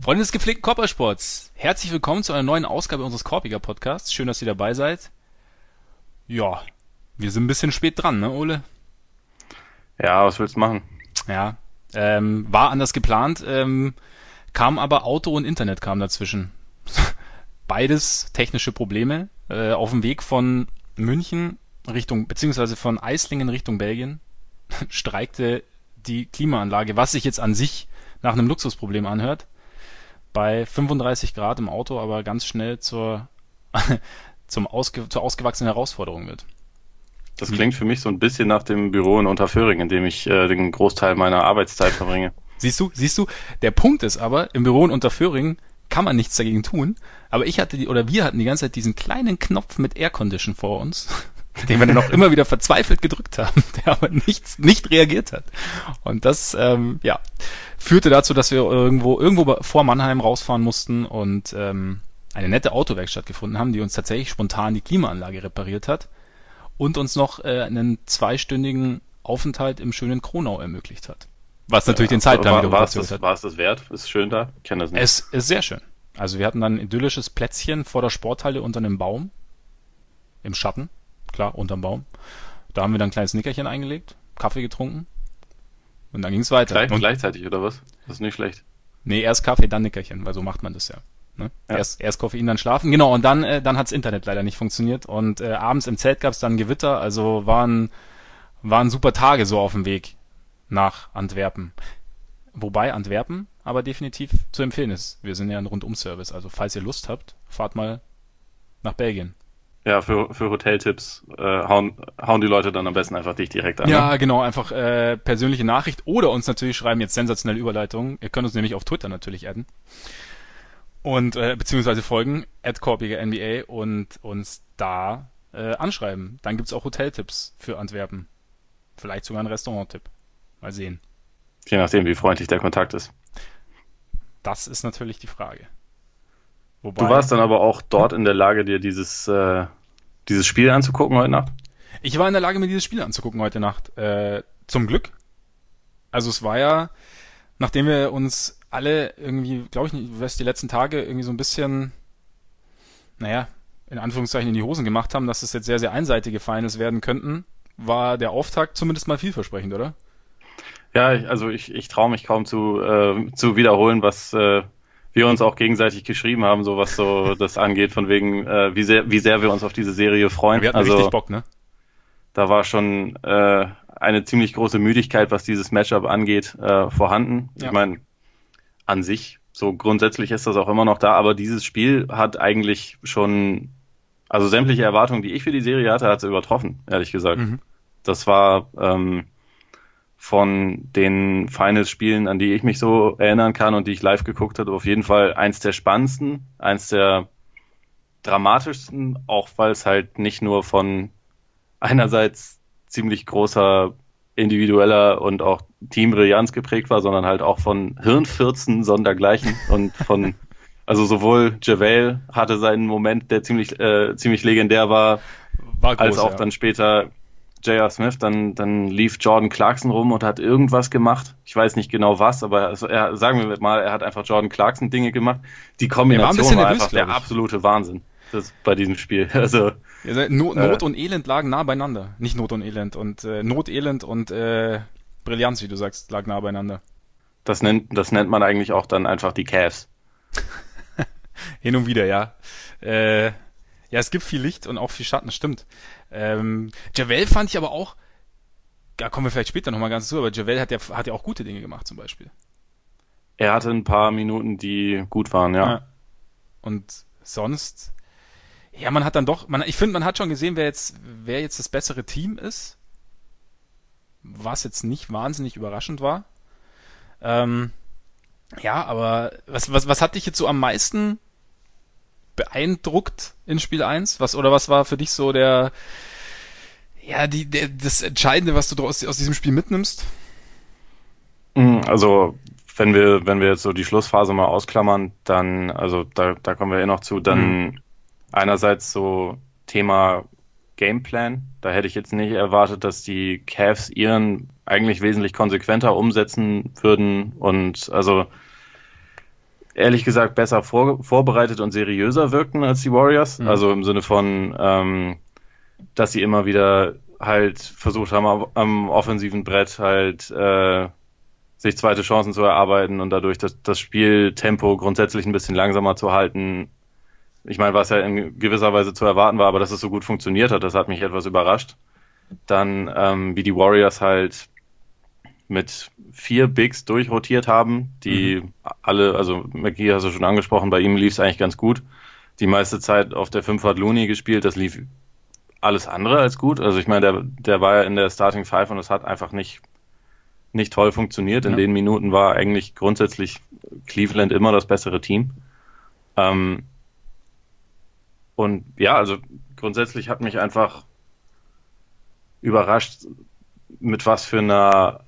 Freunde des gepflegten Körpersports, herzlich willkommen zu einer neuen Ausgabe unseres Korpiger Podcasts. Schön, dass ihr dabei seid. Ja, wir sind ein bisschen spät dran, ne, Ole? Ja, was willst du machen? Ja, war anders geplant, kam aber Auto und Internet kam dazwischen. Beides technische Probleme. Auf dem Weg von München beziehungsweise von Eislingen Richtung Belgien streikte die Klimaanlage, was sich jetzt an sich nach einem Luxusproblem anhört, bei 35 Grad im Auto, aber ganz schnell zur ausgewachsenen Herausforderung wird. Das klingt für mich so ein bisschen nach dem Büro in Unterföhring, in dem ich den Großteil meiner Arbeitszeit verbringe. Siehst du, der Punkt ist aber, im Büro in Unterföhring kann man nichts dagegen tun, aber wir hatten die ganze Zeit diesen kleinen Knopf mit Aircondition vor uns, den wir dann auch immer wieder verzweifelt gedrückt haben, der aber nicht reagiert hat. Und das, führte dazu, dass wir irgendwo vor Mannheim rausfahren mussten und eine nette Autowerkstatt gefunden haben, die uns tatsächlich spontan die Klimaanlage repariert hat und uns noch einen 2-stündigen Aufenthalt im schönen Kronau ermöglicht hat. Was natürlich den Zeitplan wieder überzeugt hat. War es das wert? Ist schön da? Ich kenne das nicht. Es ist sehr schön. Also wir hatten dann ein idyllisches Plätzchen vor der Sporthalle unter einem Baum. Im Schatten. Klar, unterm Baum. Da haben wir dann ein kleines Nickerchen eingelegt, Kaffee getrunken und dann ging es weiter. Gleichzeitig, oder was? Das ist nicht schlecht. Nee, erst Kaffee, dann Nickerchen, weil so macht man das ja. Ne? Ja. Erst Koffein, dann schlafen. Genau, und dann hat's Internet leider nicht funktioniert. Und abends im Zelt gab's dann Gewitter, also waren super Tage so auf dem Weg nach Antwerpen. Wobei Antwerpen aber definitiv zu empfehlen ist. Wir sind ja ein Rundum-Service, also falls ihr Lust habt, fahrt mal nach Belgien. Ja, für Hoteltipps hauen die Leute dann am besten einfach dich direkt an. Ja, ne? genau, einfach persönliche Nachricht oder uns natürlich schreiben, jetzt sensationelle Überleitung. Ihr könnt uns nämlich auf Twitter natürlich adden. Und beziehungsweise folgen, @korpiger_NBA und uns da anschreiben. Dann gibt's auch Hoteltipps für Antwerpen. Vielleicht sogar einen Restaurant-Tipp. Mal sehen. Je nachdem, wie freundlich der Kontakt ist. Das ist natürlich die Frage. Wobei, Du warst dann aber auch dort in der Lage, dir dieses Spiel anzugucken heute Nacht? ich war in der Lage, mir dieses Spiel anzugucken heute Nacht. Zum Glück. Also es war ja, nachdem wir uns alle irgendwie, glaube ich nicht, was die letzten Tage irgendwie so ein bisschen, in Anführungszeichen in die Hosen gemacht haben, dass es jetzt sehr, sehr einseitige Finals werden könnten, war der Auftakt zumindest mal vielversprechend, oder? Ja, ich traue mich kaum zu wiederholen, was wir uns auch gegenseitig geschrieben haben, so was so das angeht, von wegen, wie sehr wir uns auf diese Serie freuen. Wir hatten richtig Bock, ne? Da war schon eine ziemlich große Müdigkeit, was dieses Matchup angeht, vorhanden. Ja. Ich meine, an sich, so grundsätzlich ist das auch immer noch da, aber dieses Spiel hat eigentlich schon, also sämtliche Erwartungen, die ich für die Serie hatte, hat es übertroffen, ehrlich gesagt. Mhm. Das war von den Finals-Spielen, an die ich mich so erinnern kann und die ich live geguckt habe, auf jeden Fall eins der spannendsten, eins der dramatischsten, auch weil es halt nicht nur von einerseits ziemlich großer individueller und auch Teambrillanz geprägt war, sondern halt auch von Hirnfürzen sondergleichen und also sowohl JaVale hatte seinen Moment, der ziemlich legendär war War groß, als auch ja. dann später J.R. Smith, dann lief Jordan Clarkson rum und hat irgendwas gemacht. Ich weiß nicht genau was, aber sagen wir mal, er hat einfach Jordan Clarkson Dinge gemacht. Die Kombination war einfach der absolute Wahnsinn bei diesem Spiel. Also Not und Elend lagen nah beieinander. Nicht Not und Elend und Not, Elend und Brillanz, wie du sagst, lag nah beieinander. das nennt man eigentlich auch dann einfach die Cavs. Hin und wieder, ja. Ja, es gibt viel Licht und auch viel Schatten, das stimmt. JaVale fand ich aber auch, da kommen wir vielleicht später nochmal ganz zu, aber JaVale hat ja auch gute Dinge gemacht zum Beispiel. Er hatte ein paar Minuten, die gut waren, ja. Und sonst, ja, man hat dann doch, ich finde, man hat schon gesehen, wer jetzt das bessere Team ist, was jetzt nicht wahnsinnig überraschend war. Ja, aber was hat dich jetzt so am meisten beeindruckt in Spiel 1? Was war für dich so das Entscheidende, was du aus diesem Spiel mitnimmst? Also, wenn wir jetzt so die Schlussphase mal ausklammern, dann, also da kommen wir noch zu, dann einerseits so Thema Gameplan. Da hätte ich jetzt nicht erwartet, dass die Cavs ihren eigentlich wesentlich konsequenter umsetzen würden und also ehrlich gesagt besser vorbereitet und seriöser wirkten als die Warriors. Also im Sinne von, dass sie immer wieder halt versucht haben, am offensiven Brett halt sich zweite Chancen zu erarbeiten und dadurch das Spieltempo grundsätzlich ein bisschen langsamer zu halten. Ich meine, was ja in gewisser Weise zu erwarten war, aber dass es so gut funktioniert hat, das hat mich etwas überrascht. Dann wie die Warriors halt mit 4 Bigs durchrotiert haben, die alle, also McGee hast du schon angesprochen, bei ihm lief es eigentlich ganz gut. Die meiste Zeit auf der 5 hat Looney gespielt, das lief alles andere als gut. Also ich meine, der war ja in der Starting Five und es hat einfach nicht toll funktioniert. In den Minuten war eigentlich grundsätzlich Cleveland immer das bessere Team. Und ja, also grundsätzlich hat mich einfach überrascht, mit was für einem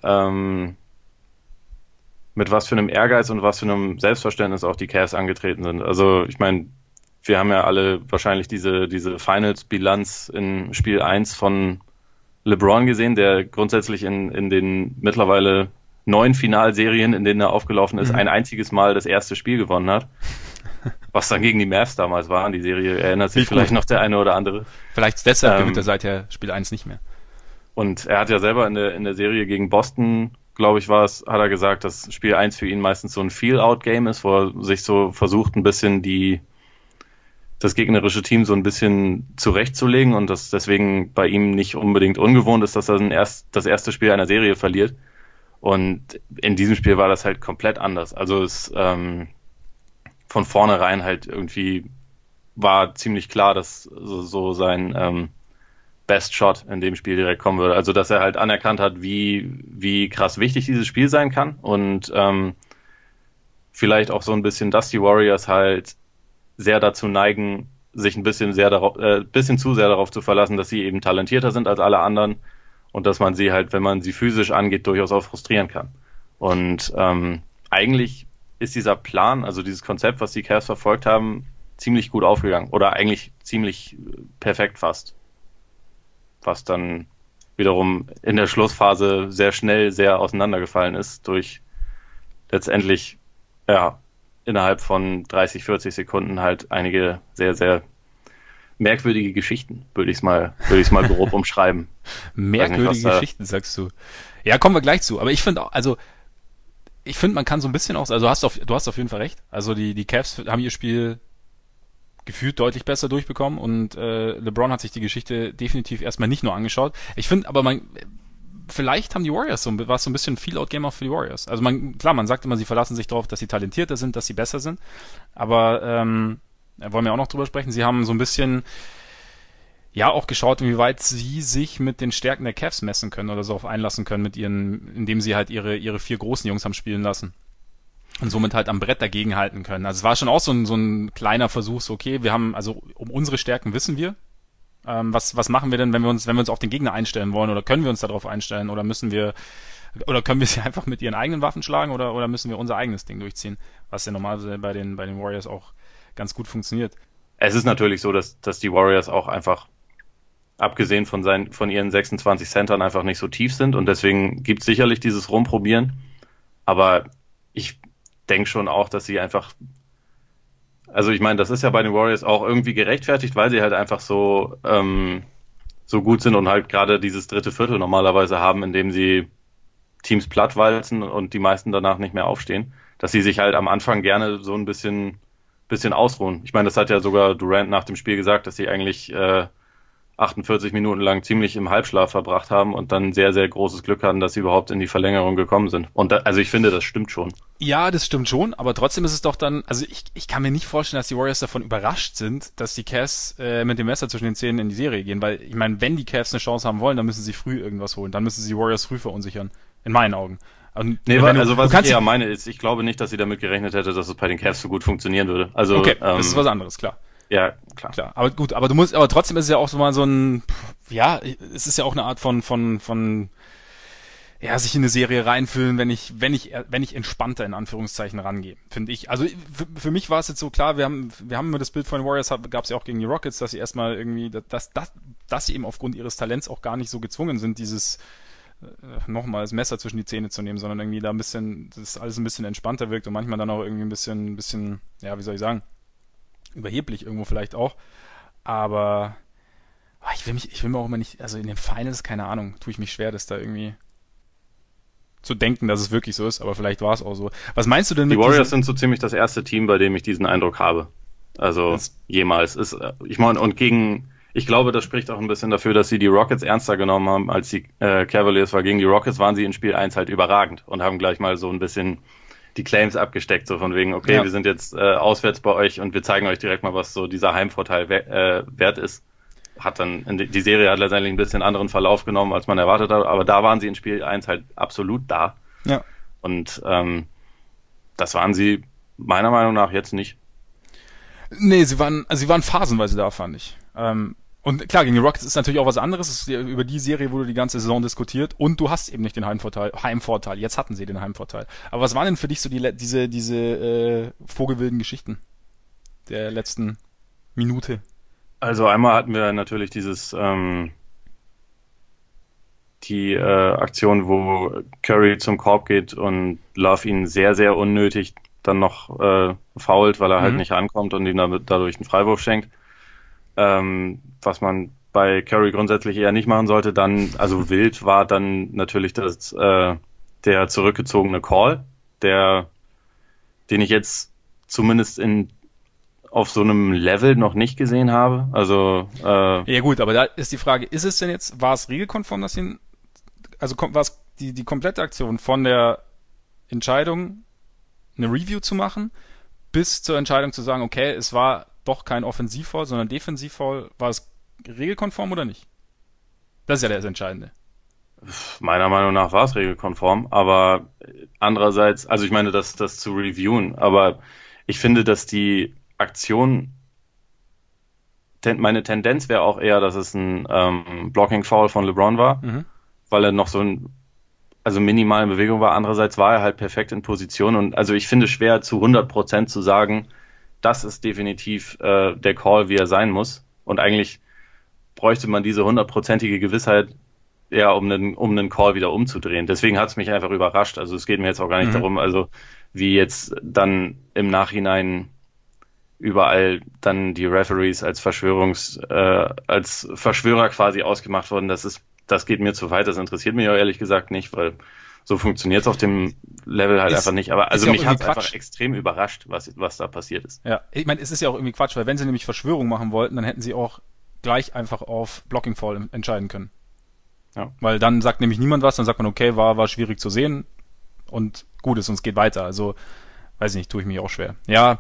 Ehrgeiz und was für einem Selbstverständnis auch die Cavs angetreten sind. Also ich meine, wir haben ja alle wahrscheinlich diese Finals-Bilanz in Spiel 1 von LeBron gesehen, der grundsätzlich in den mittlerweile 9 Finalserien, in denen er aufgelaufen ist, ein einziges Mal das erste Spiel gewonnen hat. Was dann gegen die Mavs damals war. An die Serie erinnert sich vielleicht noch der eine oder andere. Vielleicht deshalb gewinnt er seither Spiel 1 nicht mehr. Und er hat ja selber in der Serie gegen Boston, glaube ich, hat er gesagt, dass Spiel 1 für ihn meistens so ein Feel-Out-Game ist, wo er sich so versucht, ein bisschen das gegnerische Team so ein bisschen zurechtzulegen und das deswegen bei ihm nicht unbedingt ungewohnt ist, dass er das erste Spiel einer Serie verliert. Und in diesem Spiel war das halt komplett anders. Also es von vornherein halt irgendwie war ziemlich klar, dass so sein Best Shot in dem Spiel direkt kommen würde. Also dass er halt anerkannt hat, wie krass wichtig dieses Spiel sein kann und vielleicht auch so ein bisschen, dass die Warriors halt sehr dazu neigen, sich ein bisschen zu sehr darauf zu verlassen, dass sie eben talentierter sind als alle anderen und dass man sie halt, wenn man sie physisch angeht, durchaus auch frustrieren kann. Und eigentlich ist dieser Plan, also dieses Konzept, was die Cavs verfolgt haben, ziemlich gut aufgegangen oder eigentlich ziemlich perfekt fast. Was dann wiederum in der Schlussphase sehr schnell sehr auseinandergefallen ist durch letztendlich, ja, innerhalb von 30, 40 Sekunden halt einige sehr, sehr merkwürdige Geschichten, würde ich es mal grob umschreiben. Merkwürdige Geschichten, sagst du. Ja, kommen wir gleich zu. Aber ich finde auch, man kann so ein bisschen auch, also du hast auf jeden Fall recht. Also die Cavs haben ihr Spiel gefühlt deutlich besser durchbekommen und LeBron hat sich die Geschichte definitiv erstmal nicht nur angeschaut. Ich finde aber vielleicht haben die Warriors war es so ein bisschen ein Feel-Out-Game auch für die Warriors. Also man sagt immer, sie verlassen sich darauf, dass sie talentierter sind, dass sie besser sind. Aber wollen wir auch noch drüber sprechen. Sie haben so ein bisschen ja auch geschaut, inwieweit sie sich mit den Stärken der Cavs messen können oder so auf einlassen können indem sie halt ihre 4 großen Jungs haben spielen lassen. Und somit halt am Brett dagegen halten können. Also es war schon auch so ein kleiner Versuch, so okay, wir haben, also um unsere Stärken wissen wir. Was machen wir denn, wenn wir uns auf den Gegner einstellen wollen, oder können wir uns darauf einstellen, oder können wir sie einfach mit ihren eigenen Waffen schlagen, oder müssen wir unser eigenes Ding durchziehen, was ja normalerweise bei den Warriors auch ganz gut funktioniert. Es ist natürlich so, dass die Warriors auch einfach, abgesehen von ihren 26 Centern, einfach nicht so tief sind und deswegen gibt es sicherlich dieses Rumprobieren, aber ich denke schon auch, dass sie einfach, also ich meine, das ist ja bei den Warriors auch irgendwie gerechtfertigt, weil sie halt einfach so gut sind und halt gerade dieses dritte Viertel normalerweise haben, in dem sie Teams plattwalzen und die meisten danach nicht mehr aufstehen, dass sie sich halt am Anfang gerne so ein bisschen ausruhen. Ich meine, das hat ja sogar Durant nach dem Spiel gesagt, dass sie eigentlich 48 Minuten lang ziemlich im Halbschlaf verbracht haben und dann sehr, sehr großes Glück hatten, dass sie überhaupt in die Verlängerung gekommen sind. Und also ich finde, das stimmt schon. Ja, das stimmt schon, aber trotzdem ist es doch dann, also ich kann mir nicht vorstellen, dass die Warriors davon überrascht sind, dass die Cavs mit dem Messer zwischen den Zähnen in die Serie gehen, weil ich meine, wenn die Cavs eine Chance haben wollen, dann müssen sie früh irgendwas holen, dann müssen sie die Warriors früh verunsichern, in meinen Augen. Und was ich eher meine ist, ich glaube nicht, dass sie damit gerechnet hätte, dass es bei den Cavs so gut funktionieren würde. Also, okay, das ist was anderes, klar. Ja, klar. Aber gut, aber trotzdem ist es ja auch so mal so ein, ja, es ist ja auch eine Art von ja, sich in eine Serie reinfühlen, wenn ich entspannter in Anführungszeichen rangehe, finde ich. Also für mich war es jetzt so klar, wir haben immer das Bild von den Warriors, gab es ja auch gegen die Rockets, dass sie erstmal irgendwie, dass sie eben aufgrund ihres Talents auch gar nicht so gezwungen sind, dieses nochmal das Messer zwischen die Zähne zu nehmen, sondern irgendwie da ein bisschen, das alles ein bisschen entspannter wirkt und manchmal dann auch irgendwie ein bisschen, ja, wie soll ich sagen, überheblich irgendwo vielleicht auch. Aber ich will mir auch immer nicht, also in den Finals, keine Ahnung, tue ich mich schwer, das da irgendwie zu denken, dass es wirklich so ist, aber vielleicht war es auch so. Was meinst du denn Die mit Warriors sind so ziemlich das erste Team, bei dem ich diesen Eindruck habe. Also jemals. Ich meine, ich glaube, das spricht auch ein bisschen dafür, dass sie die Rockets ernster genommen haben als die Cavaliers, weil gegen die Rockets waren sie in Spiel 1 halt überragend und haben gleich mal so ein bisschen die Claims abgesteckt, so von wegen, okay, wir sind jetzt auswärts bei euch und wir zeigen euch direkt mal, was so dieser Heimvorteil wert ist. Die Serie hat letztendlich ein bisschen anderen Verlauf genommen, als man erwartet hat, aber da waren sie in Spiel 1 halt absolut da. Ja. Und das waren sie meiner Meinung nach jetzt nicht. Nee, sie waren phasenweise da, fand ich. Und klar, gegen die Rockets ist natürlich auch was anderes. Über die Serie wurde die ganze Saison diskutiert und du hast eben nicht den Heimvorteil. Jetzt hatten sie den Heimvorteil. Aber was waren denn für dich so diese vogelwilden Geschichten der letzten Minute? Also einmal hatten wir natürlich die Aktion, wo Curry zum Korb geht und Love ihn sehr, sehr unnötig dann noch foult, weil er halt nicht rankommt und ihm dadurch einen Freiwurf schenkt. Was man bei Curry grundsätzlich eher nicht machen sollte. Dann, also wild war dann natürlich der zurückgezogene Call, den ich jetzt zumindest auf so einem Level noch nicht gesehen habe. Also ja gut, aber da ist die Frage, ist es denn jetzt, war es regelkonform, war es die komplette Aktion von der Entscheidung, eine Review zu machen, bis zur Entscheidung zu sagen, okay, es war doch kein Offensivfoul, sondern Defensivfoul, war es regelkonform oder nicht? Das ist ja das Entscheidende. Meiner Meinung nach war es regelkonform, aber andererseits, also ich meine, das zu reviewen, aber ich finde, dass die Aktion, meine Tendenz wäre auch eher, dass es ein Blocking-Foul von LeBron war, weil er noch so minimal in Bewegung war. Andererseits war er halt perfekt in Position und also ich finde schwer zu 100% zu sagen, das ist definitiv der Call, wie er sein muss. Und eigentlich bräuchte man diese 100%ige Gewissheit, ja, um einen Call wieder umzudrehen. Deswegen hat es mich einfach überrascht. Also es geht mir jetzt auch gar nicht darum, also wie jetzt dann im Nachhinein überall dann die Referees als Verschwörer quasi ausgemacht wurden. Das geht mir zu weit. Das interessiert mich auch ehrlich gesagt nicht, weil so funktioniert es auf dem Level halt einfach nicht. Aber also mich hat einfach extrem überrascht, was da passiert ist. Ja, ich meine, es ist ja auch irgendwie Quatsch, weil wenn sie nämlich Verschwörung machen wollten, dann hätten sie auch gleich einfach auf Blocking Foul entscheiden können. Ja. Weil dann sagt nämlich niemand was, dann sagt man, okay, war schwierig zu sehen und gut ist und es geht weiter. Also, weiß ich nicht, tue ich mich auch schwer. Ja,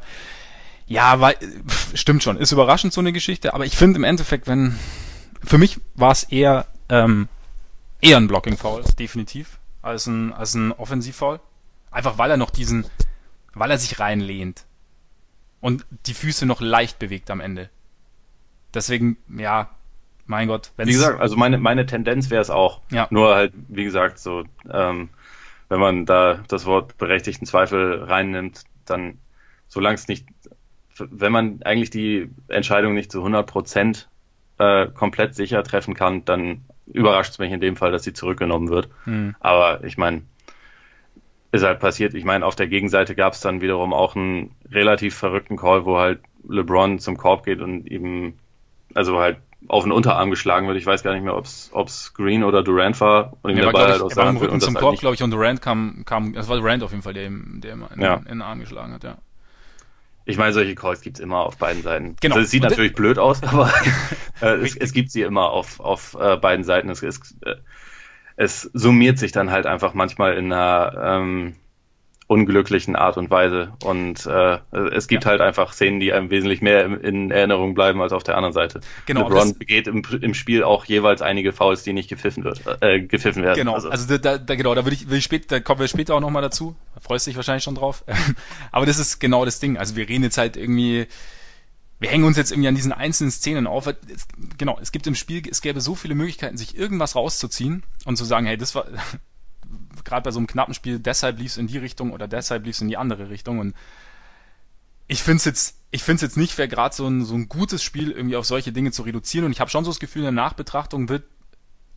stimmt schon. Ist überraschend so eine Geschichte, aber ich finde im Endeffekt, für mich war es eher ein Blocking Foul, definitiv, als ein Offensivfoul. Einfach weil er sich reinlehnt und die Füße noch leicht bewegt am Ende. Deswegen, ja, mein Gott. Wie gesagt, also meine Tendenz wäre es auch. Ja. Nur halt, wie gesagt, so, wenn man da das Wort berechtigten Zweifel reinnimmt, dann, solange es nicht, wenn man eigentlich die Entscheidung nicht zu 100% komplett sicher treffen kann, dann überrascht es mich in dem Fall, dass sie zurückgenommen wird. Aber ich meine, ist halt passiert. Ich meine, auf der Gegenseite gab es dann wiederum auch einen relativ verrückten Call, wo halt LeBron zum Korb geht und ihm also halt auf den Unterarm geschlagen wird. Ich weiß gar nicht mehr, ob's Green oder Durant war und ihm der Ball halt aus der Hand wird. Und zum Korb, glaube ich, und Durant kam, das war Durant auf jeden Fall, der ihm in den Arm geschlagen hat, ja. Ich meine, solche Calls gibt's immer auf beiden Seiten. Genau. Also es sieht natürlich blöd aus, aber es gibt sie immer auf beiden Seiten. Es summiert sich dann halt einfach manchmal in einer unglücklichen Art und Weise. Und es gibt halt einfach Szenen, die einem wesentlich mehr in Erinnerung bleiben als auf der anderen Seite. Genau, LeBron begeht im Spiel auch jeweils einige Fouls, die nicht gepfiffen werden. Genau, also da kommen wir später auch nochmal dazu. Da freust du dich wahrscheinlich schon drauf. Aber das ist genau das Ding. Also wir reden jetzt halt irgendwie, wir hängen uns jetzt irgendwie an diesen einzelnen Szenen auf. Es gibt im Spiel, es gäbe so viele Möglichkeiten, sich irgendwas rauszuziehen und zu sagen, hey, das war gerade bei so einem knappen Spiel, deshalb lief es in die Richtung oder deshalb lief es in die andere Richtung. Und ich finde es jetzt nicht fair, gerade so ein gutes Spiel irgendwie auf solche Dinge zu reduzieren. Und ich habe schon so das Gefühl, in der Nachbetrachtung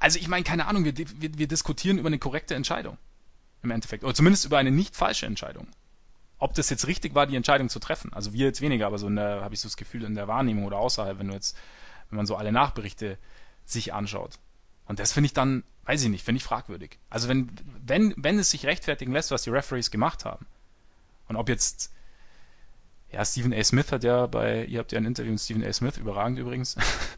Also ich meine, keine Ahnung, wir diskutieren über eine korrekte Entscheidung im Endeffekt. Oder zumindest über eine nicht falsche Entscheidung. Ob das jetzt richtig war, die Entscheidung zu treffen. Also wir jetzt weniger, aber so habe ich so das Gefühl, in der Wahrnehmung oder außerhalb, wenn man so alle Nachberichte sich anschaut. Und das finde ich dann, weiß ich nicht, finde ich fragwürdig. Also wenn es sich rechtfertigen lässt, was die Referees gemacht haben. Und ob jetzt, ja, Stephen A. Smith ihr habt ja ein Interview mit Stephen A. Smith, überragend übrigens.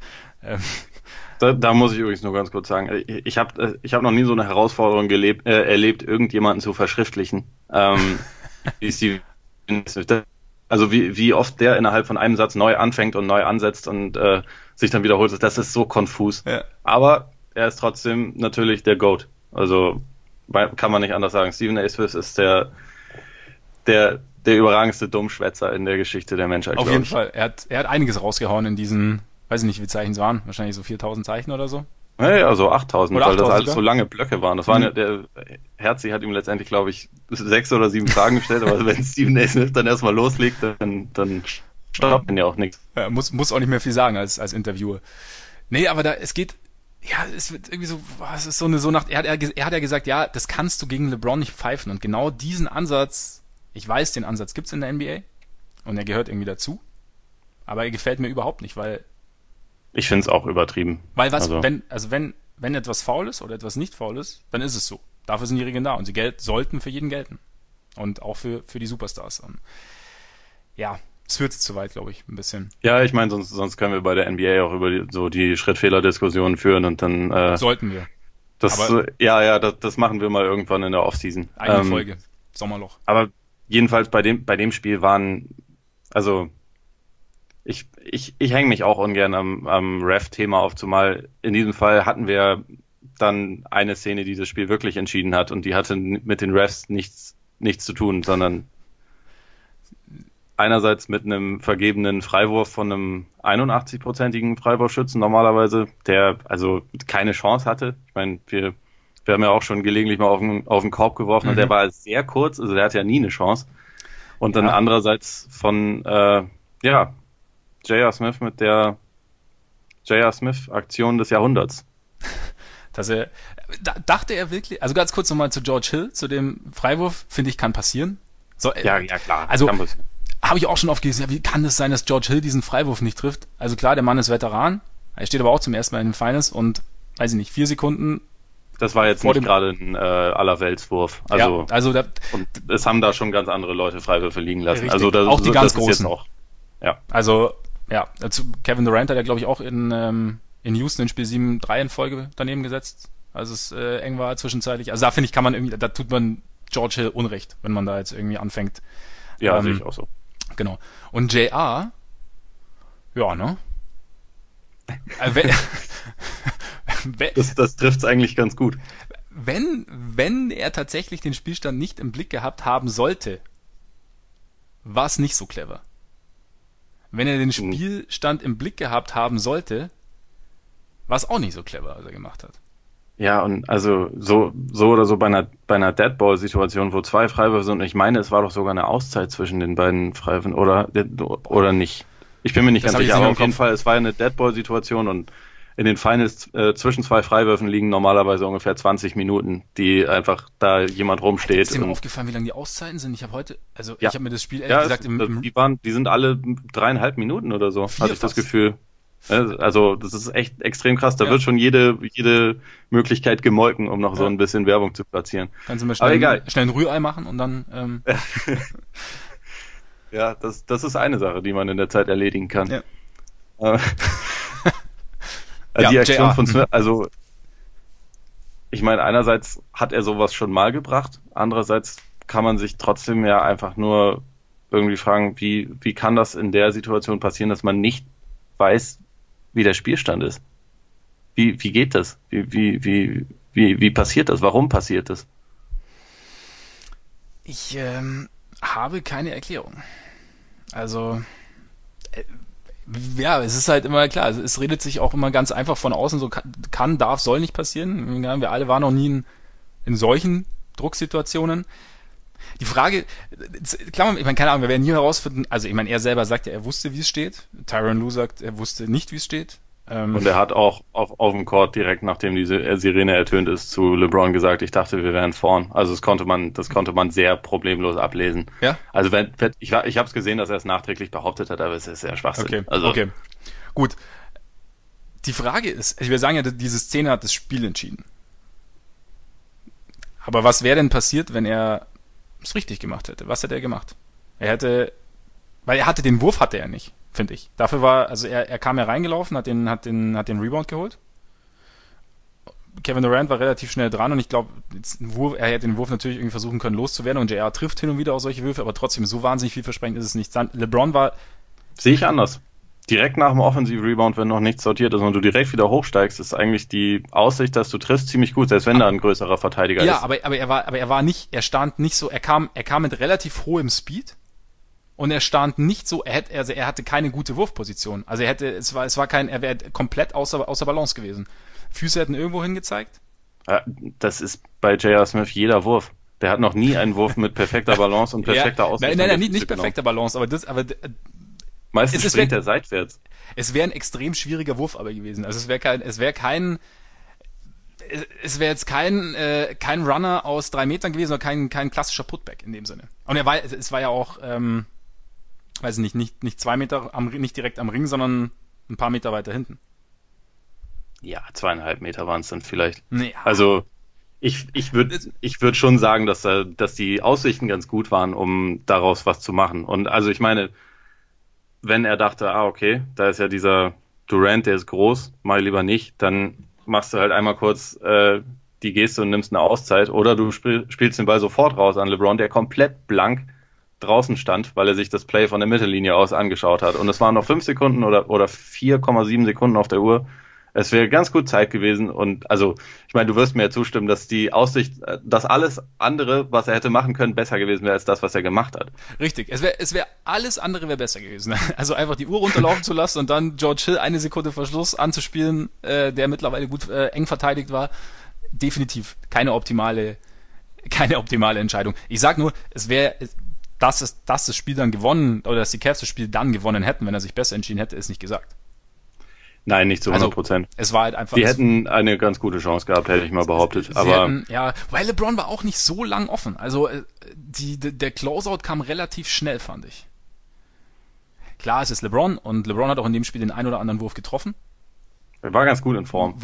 Da muss ich übrigens nur ganz kurz sagen, ich hab noch nie so eine Herausforderung erlebt, irgendjemanden zu verschriftlichen. Wie Stephen Smith. Also wie oft der innerhalb von einem Satz neu anfängt und neu ansetzt und sich dann wiederholt, das ist so konfus. Ja. Aber er ist trotzdem natürlich der GOAT. Also kann man nicht anders sagen. Stephen A. Smith ist der überragendste Dummschwätzer in der Geschichte der Menschheit. Auf jeden Fall. Er hat einiges rausgehauen in diesen, weiß ich nicht, wie Zeichen es waren. Wahrscheinlich so 4000 Zeichen oder so. Ja, so 8000, weil das alles so lange Blöcke waren. Das waren ja, der Herzi hat ihm letztendlich, glaube ich, 6 oder 7 Fragen gestellt, aber wenn Stephen A. Smith dann erstmal loslegt, dann stoppt ihn ja auch nichts. Ja, muss auch nicht mehr viel sagen als Interviewer. Nee, aber es wird irgendwie so, es ist so Nacht, er hat ja gesagt, ja, das kannst du gegen LeBron nicht pfeifen und genau diesen Ansatz, ich weiß, den Ansatz gibt's in der NBA und er gehört irgendwie dazu, aber er gefällt mir überhaupt nicht, weil ich finde es auch übertrieben. Weil wenn etwas faul ist oder etwas nicht faul ist, dann ist es so. Dafür sind die Regeln da und sie sollten für jeden gelten. Und auch für die Superstars. Und ja, es führt zu weit, glaube ich, ein bisschen. Ja, ich meine, sonst können wir bei der NBA auch über die Schrittfehler-Diskussionen führen und dann sollten wir. Das machen wir mal irgendwann in der Offseason. Eine Folge, Sommerloch. Aber jedenfalls bei dem Spiel waren, also ich hänge mich auch ungern am Ref-Thema auf, zumal in diesem Fall hatten wir dann eine Szene, die das Spiel wirklich entschieden hat und die hatte mit den Refs nichts zu tun, sondern einerseits mit einem vergebenen Freiwurf von einem 81-prozentigen Freiwurfschützen normalerweise, der also keine Chance hatte. Ich meine, wir haben ja auch schon gelegentlich mal auf den Korb geworfen und der war sehr kurz, also der hatte ja nie eine Chance. Und dann andererseits von J.R. Smith mit der J.R. Smith-Aktion des Jahrhunderts. Dachte er wirklich, also ganz kurz nochmal zu George Hill, zu dem Freiwurf, finde ich, kann passieren. So, ja, klar. Also, habe ich auch schon oft gelesen, ja, wie kann es sein, dass George Hill diesen Freiwurf nicht trifft? Also klar, der Mann ist Veteran, er steht aber auch zum ersten Mal in den Finals und, weiß ich nicht, 4 Sekunden. Das war jetzt nicht gerade ein Allerweltswurf. Also, und es haben da schon ganz andere Leute Freiwürfe liegen lassen. Richtig. Also auch die ganz Großen. Ist jetzt auch, ja. Also, ja, Kevin Durant hat ja, glaube ich, auch in Houston in Spiel 7-3 in Folge daneben gesetzt, als es eng war zwischenzeitlich. Also da finde ich, da tut man George Hill Unrecht, wenn man da jetzt irgendwie anfängt. Ja, sehe ich auch so. Genau. Und JR, ja, ne? Das trifft's eigentlich ganz gut. Wenn er tatsächlich den Spielstand nicht im Blick gehabt haben sollte, war es nicht so clever. Wenn er den Spielstand im Blick gehabt haben sollte, war es auch nicht so clever, was er gemacht hat. Ja, und also so oder so bei einer Deadball-Situation, wo 2 Freiwürfe sind, und ich meine, es war doch sogar eine Auszeit zwischen den beiden Freiwürfen, oder nicht? Ich bin mir nicht ganz sicher, aber auf jeden Fall, es war eine Deadball-Situation und in den Finals zwischen 2 Freiwürfen liegen normalerweise ungefähr 20 Minuten, die einfach da jemand rumsteht. Ist dir mal aufgefallen, wie lange die Auszeiten sind? Ich habe mir das Spiel ehrlich gesagt die sind alle 3,5 Minuten oder so, hatte ich das Gefühl. Also das ist echt extrem krass. Da wird schon jede Möglichkeit gemolken, um noch so ein bisschen Werbung zu platzieren. Kannst du mal schnell ein Rührei machen und dann... Ja, das ist eine Sache, die man in der Zeit erledigen kann. Ja. Die Aktion von Smith, also ich meine, einerseits hat er sowas schon mal gebracht, andererseits kann man sich trotzdem ja einfach nur irgendwie fragen, wie kann das in der Situation passieren, dass man nicht weiß, wie der Spielstand ist? Wie geht das? Wie passiert das? Warum passiert das? Ich habe keine Erklärung. Also es ist halt immer klar, es redet sich auch immer ganz einfach von außen, so kann, darf, soll nicht passieren. Ja, wir alle waren noch nie in solchen Drucksituationen. Die Frage, klar, ich meine, keine Ahnung, wir werden nie herausfinden, also ich meine, er selber sagt ja, er wusste, wie es steht. Tyronn Lue sagt, er wusste nicht, wie es steht. Und er hat auch auf dem Court direkt, nachdem diese Sirene ertönt ist, zu LeBron gesagt, ich dachte, wir wären vorn. Also das konnte man sehr problemlos ablesen. Ja? Also ich habe es gesehen, dass er es nachträglich behauptet hat, aber es ist sehr Schwachsinn. Okay. Gut. Die Frage ist, wir sagen ja, diese Szene hat das Spiel entschieden. Aber was wäre denn passiert, wenn er es richtig gemacht hätte? Was hätte er gemacht? Weil den Wurf hatte er nicht, finde ich. Dafür er kam ja reingelaufen, hat den Rebound geholt. Kevin Durant war relativ schnell dran und ich glaube, er hätte den Wurf natürlich irgendwie versuchen können loszuwerden und JR trifft hin und wieder auch solche Würfe, aber trotzdem so wahnsinnig vielversprechend ist es nicht. LeBron war... Sehe ich anders. Direkt nach dem Offensive-Rebound, wenn noch nichts sortiert ist und du direkt wieder hochsteigst, ist eigentlich die Aussicht, dass du triffst, ziemlich gut, selbst wenn da ein größerer Verteidiger ist. Ja, aber er stand nicht so, er kam mit relativ hohem Speed und er stand nicht so, er hatte keine er wäre komplett außer Balance gewesen. Füße hätten irgendwo hingezeigt. Das ist bei J.R. Smith jeder Wurf. Der hat noch nie einen Wurf mit perfekter Balance und perfekter Ausrichtung. Nein, nicht perfekter Balance, meistens springt er seitwärts. Es wäre ein extrem schwieriger Wurf aber gewesen. Also es wäre jetzt kein Runner aus 3 Metern gewesen oder kein klassischer Putback in dem Sinne. Und es war ja auch, weiß ich nicht 2 Meter nicht direkt am Ring, sondern ein paar Meter weiter hinten. Ja, 2,5 Meter waren es dann vielleicht. Ja. Also ich würde schon sagen, dass die Aussichten ganz gut waren, um daraus was zu machen. Und also ich meine, wenn er dachte, okay, da ist ja dieser Durant, der ist groß, mach ich lieber nicht, dann machst du halt einmal kurz die Geste und nimmst eine Auszeit, oder du spielst den Ball sofort raus an LeBron, der komplett blank draußen stand, weil er sich das Play von der Mittellinie aus angeschaut hat. Und es waren noch 5 Sekunden oder 4,7 Sekunden auf der Uhr. Es wäre ganz gut Zeit gewesen und also, ich meine, du wirst mir ja zustimmen, dass die Aussicht, dass alles andere, was er hätte machen können, besser gewesen wäre als das, was er gemacht hat. Richtig, alles andere wäre besser gewesen. Also einfach die Uhr runterlaufen zu lassen und dann George Hill 1 Sekunde vor Schluss anzuspielen, der mittlerweile gut eng verteidigt war. Definitiv keine optimale Entscheidung. Ich sag nur, dass das Spiel dann gewonnen, oder dass die Cavs das Spiel dann gewonnen hätten, wenn er sich besser entschieden hätte, ist nicht gesagt. Nein, nicht zu 100%. Also, es war halt einfach... Die hätten eine ganz gute Chance gehabt, hätte ich mal behauptet. Weil LeBron war auch nicht so lang offen. Also der Closeout kam relativ schnell, fand ich. Klar, es ist LeBron und LeBron hat auch in dem Spiel den ein oder anderen Wurf getroffen. Er war ganz gut in Form.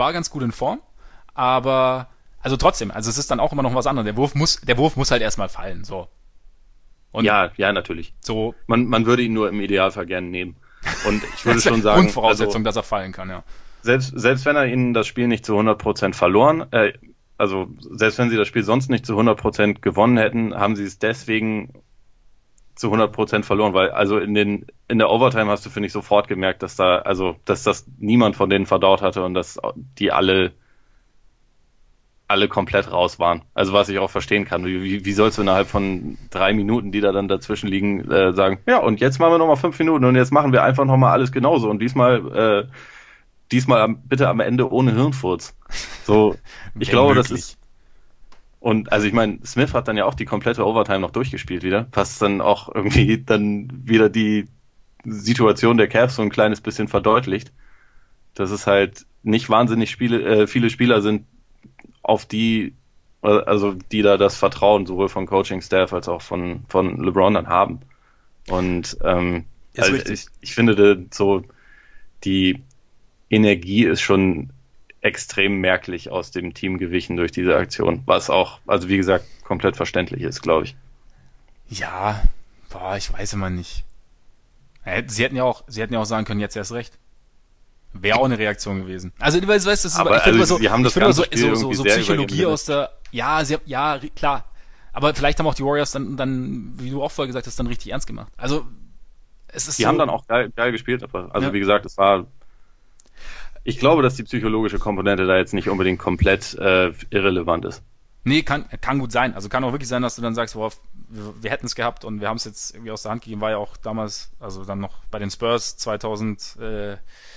Aber also trotzdem, es ist dann auch immer noch was anderes. Der Wurf muss halt erstmal fallen, so. Und ja, natürlich. So. Man würde ihn nur im Idealfall gerne nehmen. Und ich würde schon sagen, Grundvoraussetzung, dass er fallen kann, ja. Selbst wenn er ihnen das Spiel nicht zu 100% verloren, also selbst wenn sie das Spiel sonst nicht zu 100% gewonnen hätten, haben sie es deswegen zu 100% verloren, weil also in der Overtime hast du, finde ich, sofort gemerkt, dass das niemand von denen verdaut hatte und dass die alle komplett raus waren. Also was ich auch verstehen kann. Wie sollst du innerhalb von 3 Minuten, die da dann dazwischen liegen, sagen, ja, und jetzt machen wir nochmal 5 Minuten und jetzt machen wir einfach nochmal alles genauso und diesmal bitte am Ende ohne Hirnfurz. So, ich glaube, das ist... Und also ich meine, Smith hat dann ja auch die komplette Overtime noch durchgespielt wieder, was dann auch irgendwie dann wieder die Situation der Cavs so ein kleines bisschen verdeutlicht, dass es halt nicht wahnsinnig viele Spieler sind, auf die da das Vertrauen sowohl von Coaching-Staff als auch von LeBron dann haben. Und ich finde, so die Energie ist schon extrem merklich aus dem Team gewichen durch diese Aktion, was auch, also wie gesagt, komplett verständlich ist, glaube ich. Ja, ich weiß immer nicht. Sie hätten ja auch sagen können, jetzt erst recht. Wäre auch eine Reaktion gewesen. Also, du weißt, das ist aber ich finde also, sie haben das ganze Spiel so Psychologie aus der, ja, klar. Aber vielleicht haben auch die Warriors dann, wie du auch vorher gesagt hast, dann richtig ernst gemacht. Also, es ist die haben dann auch geil gespielt, aber, wie gesagt, ich glaube, dass die psychologische Komponente da jetzt nicht unbedingt komplett irrelevant ist. Nee, kann gut sein. Also kann auch wirklich sein, dass du dann sagst, wir hätten es gehabt und wir haben es jetzt irgendwie aus der Hand gegeben. War ja auch damals, also dann noch bei den Spurs 2013,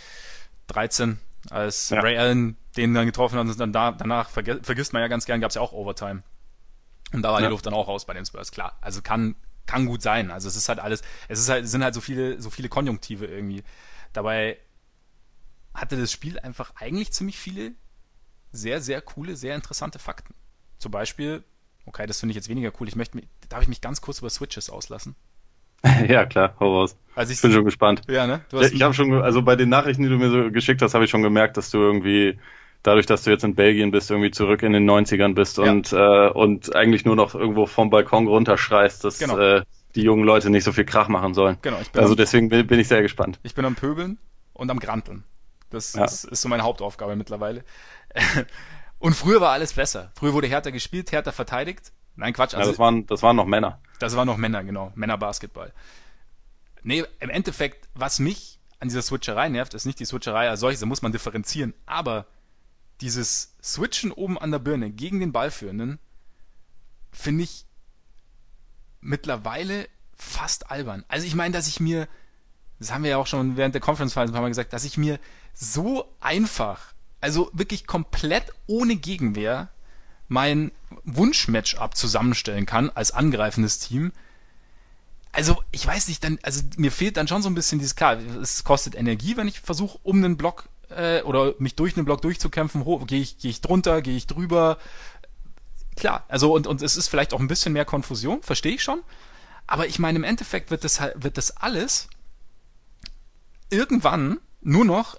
als Ray Allen den dann getroffen hat und dann danach vergisst man ja ganz gern, gab es ja auch Overtime. Und da war die Luft dann auch raus bei den Spurs, klar. Also kann gut sein. Also es ist halt alles, sind halt so viele Konjunktive irgendwie. Dabei hatte das Spiel einfach eigentlich ziemlich viele sehr, sehr coole, sehr interessante Fakten. Zum Beispiel, okay, das finde ich jetzt weniger cool, darf ich mich ganz kurz über Switches auslassen? Ja, klar, hau raus. Also Ich bin schon gespannt. ja, ne? Ich habe schon, also bei den Nachrichten, die du mir so geschickt hast, habe ich schon gemerkt, dass du irgendwie, dadurch, dass du jetzt in Belgien bist, irgendwie zurück in den 90ern bist und eigentlich nur noch irgendwo vom Balkon runterschreist, dass Genau. die jungen Leute nicht so viel Krach machen sollen. Genau, Also deswegen bin ich sehr gespannt. ich bin am Pöbeln und am Granteln. Ja. Ist so meine Hauptaufgabe mittlerweile. Und früher war alles besser. Früher wurde härter gespielt, härter verteidigt. Nein, Quatsch. Ja, Also, das waren noch Männer. das waren noch Männer, genau. Männerbasketball. Nee, im Endeffekt, was mich an dieser Switcherei nervt, ist nicht die Switcherei als solches, da muss man differenzieren. Aber dieses Switchen oben an der Birne gegen den Ballführenden finde ich mittlerweile fast albern. Also ich meine, das haben wir ja auch schon während der Conference Finals ein paar Mal gesagt, dass ich mir so einfach, also wirklich komplett ohne Gegenwehr mein Wunsch-Matchup zusammenstellen kann als angreifendes Team. Also ich weiß nicht, also mir fehlt dann schon so ein bisschen klar, es kostet Energie, wenn ich versuche, um einen Block oder mich durch einen Block durchzukämpfen, geh ich drunter, gehe ich drüber. Klar, also und es ist vielleicht auch ein bisschen mehr Konfusion, verstehe ich schon. Aber ich meine, im Endeffekt wird das alles irgendwann nur noch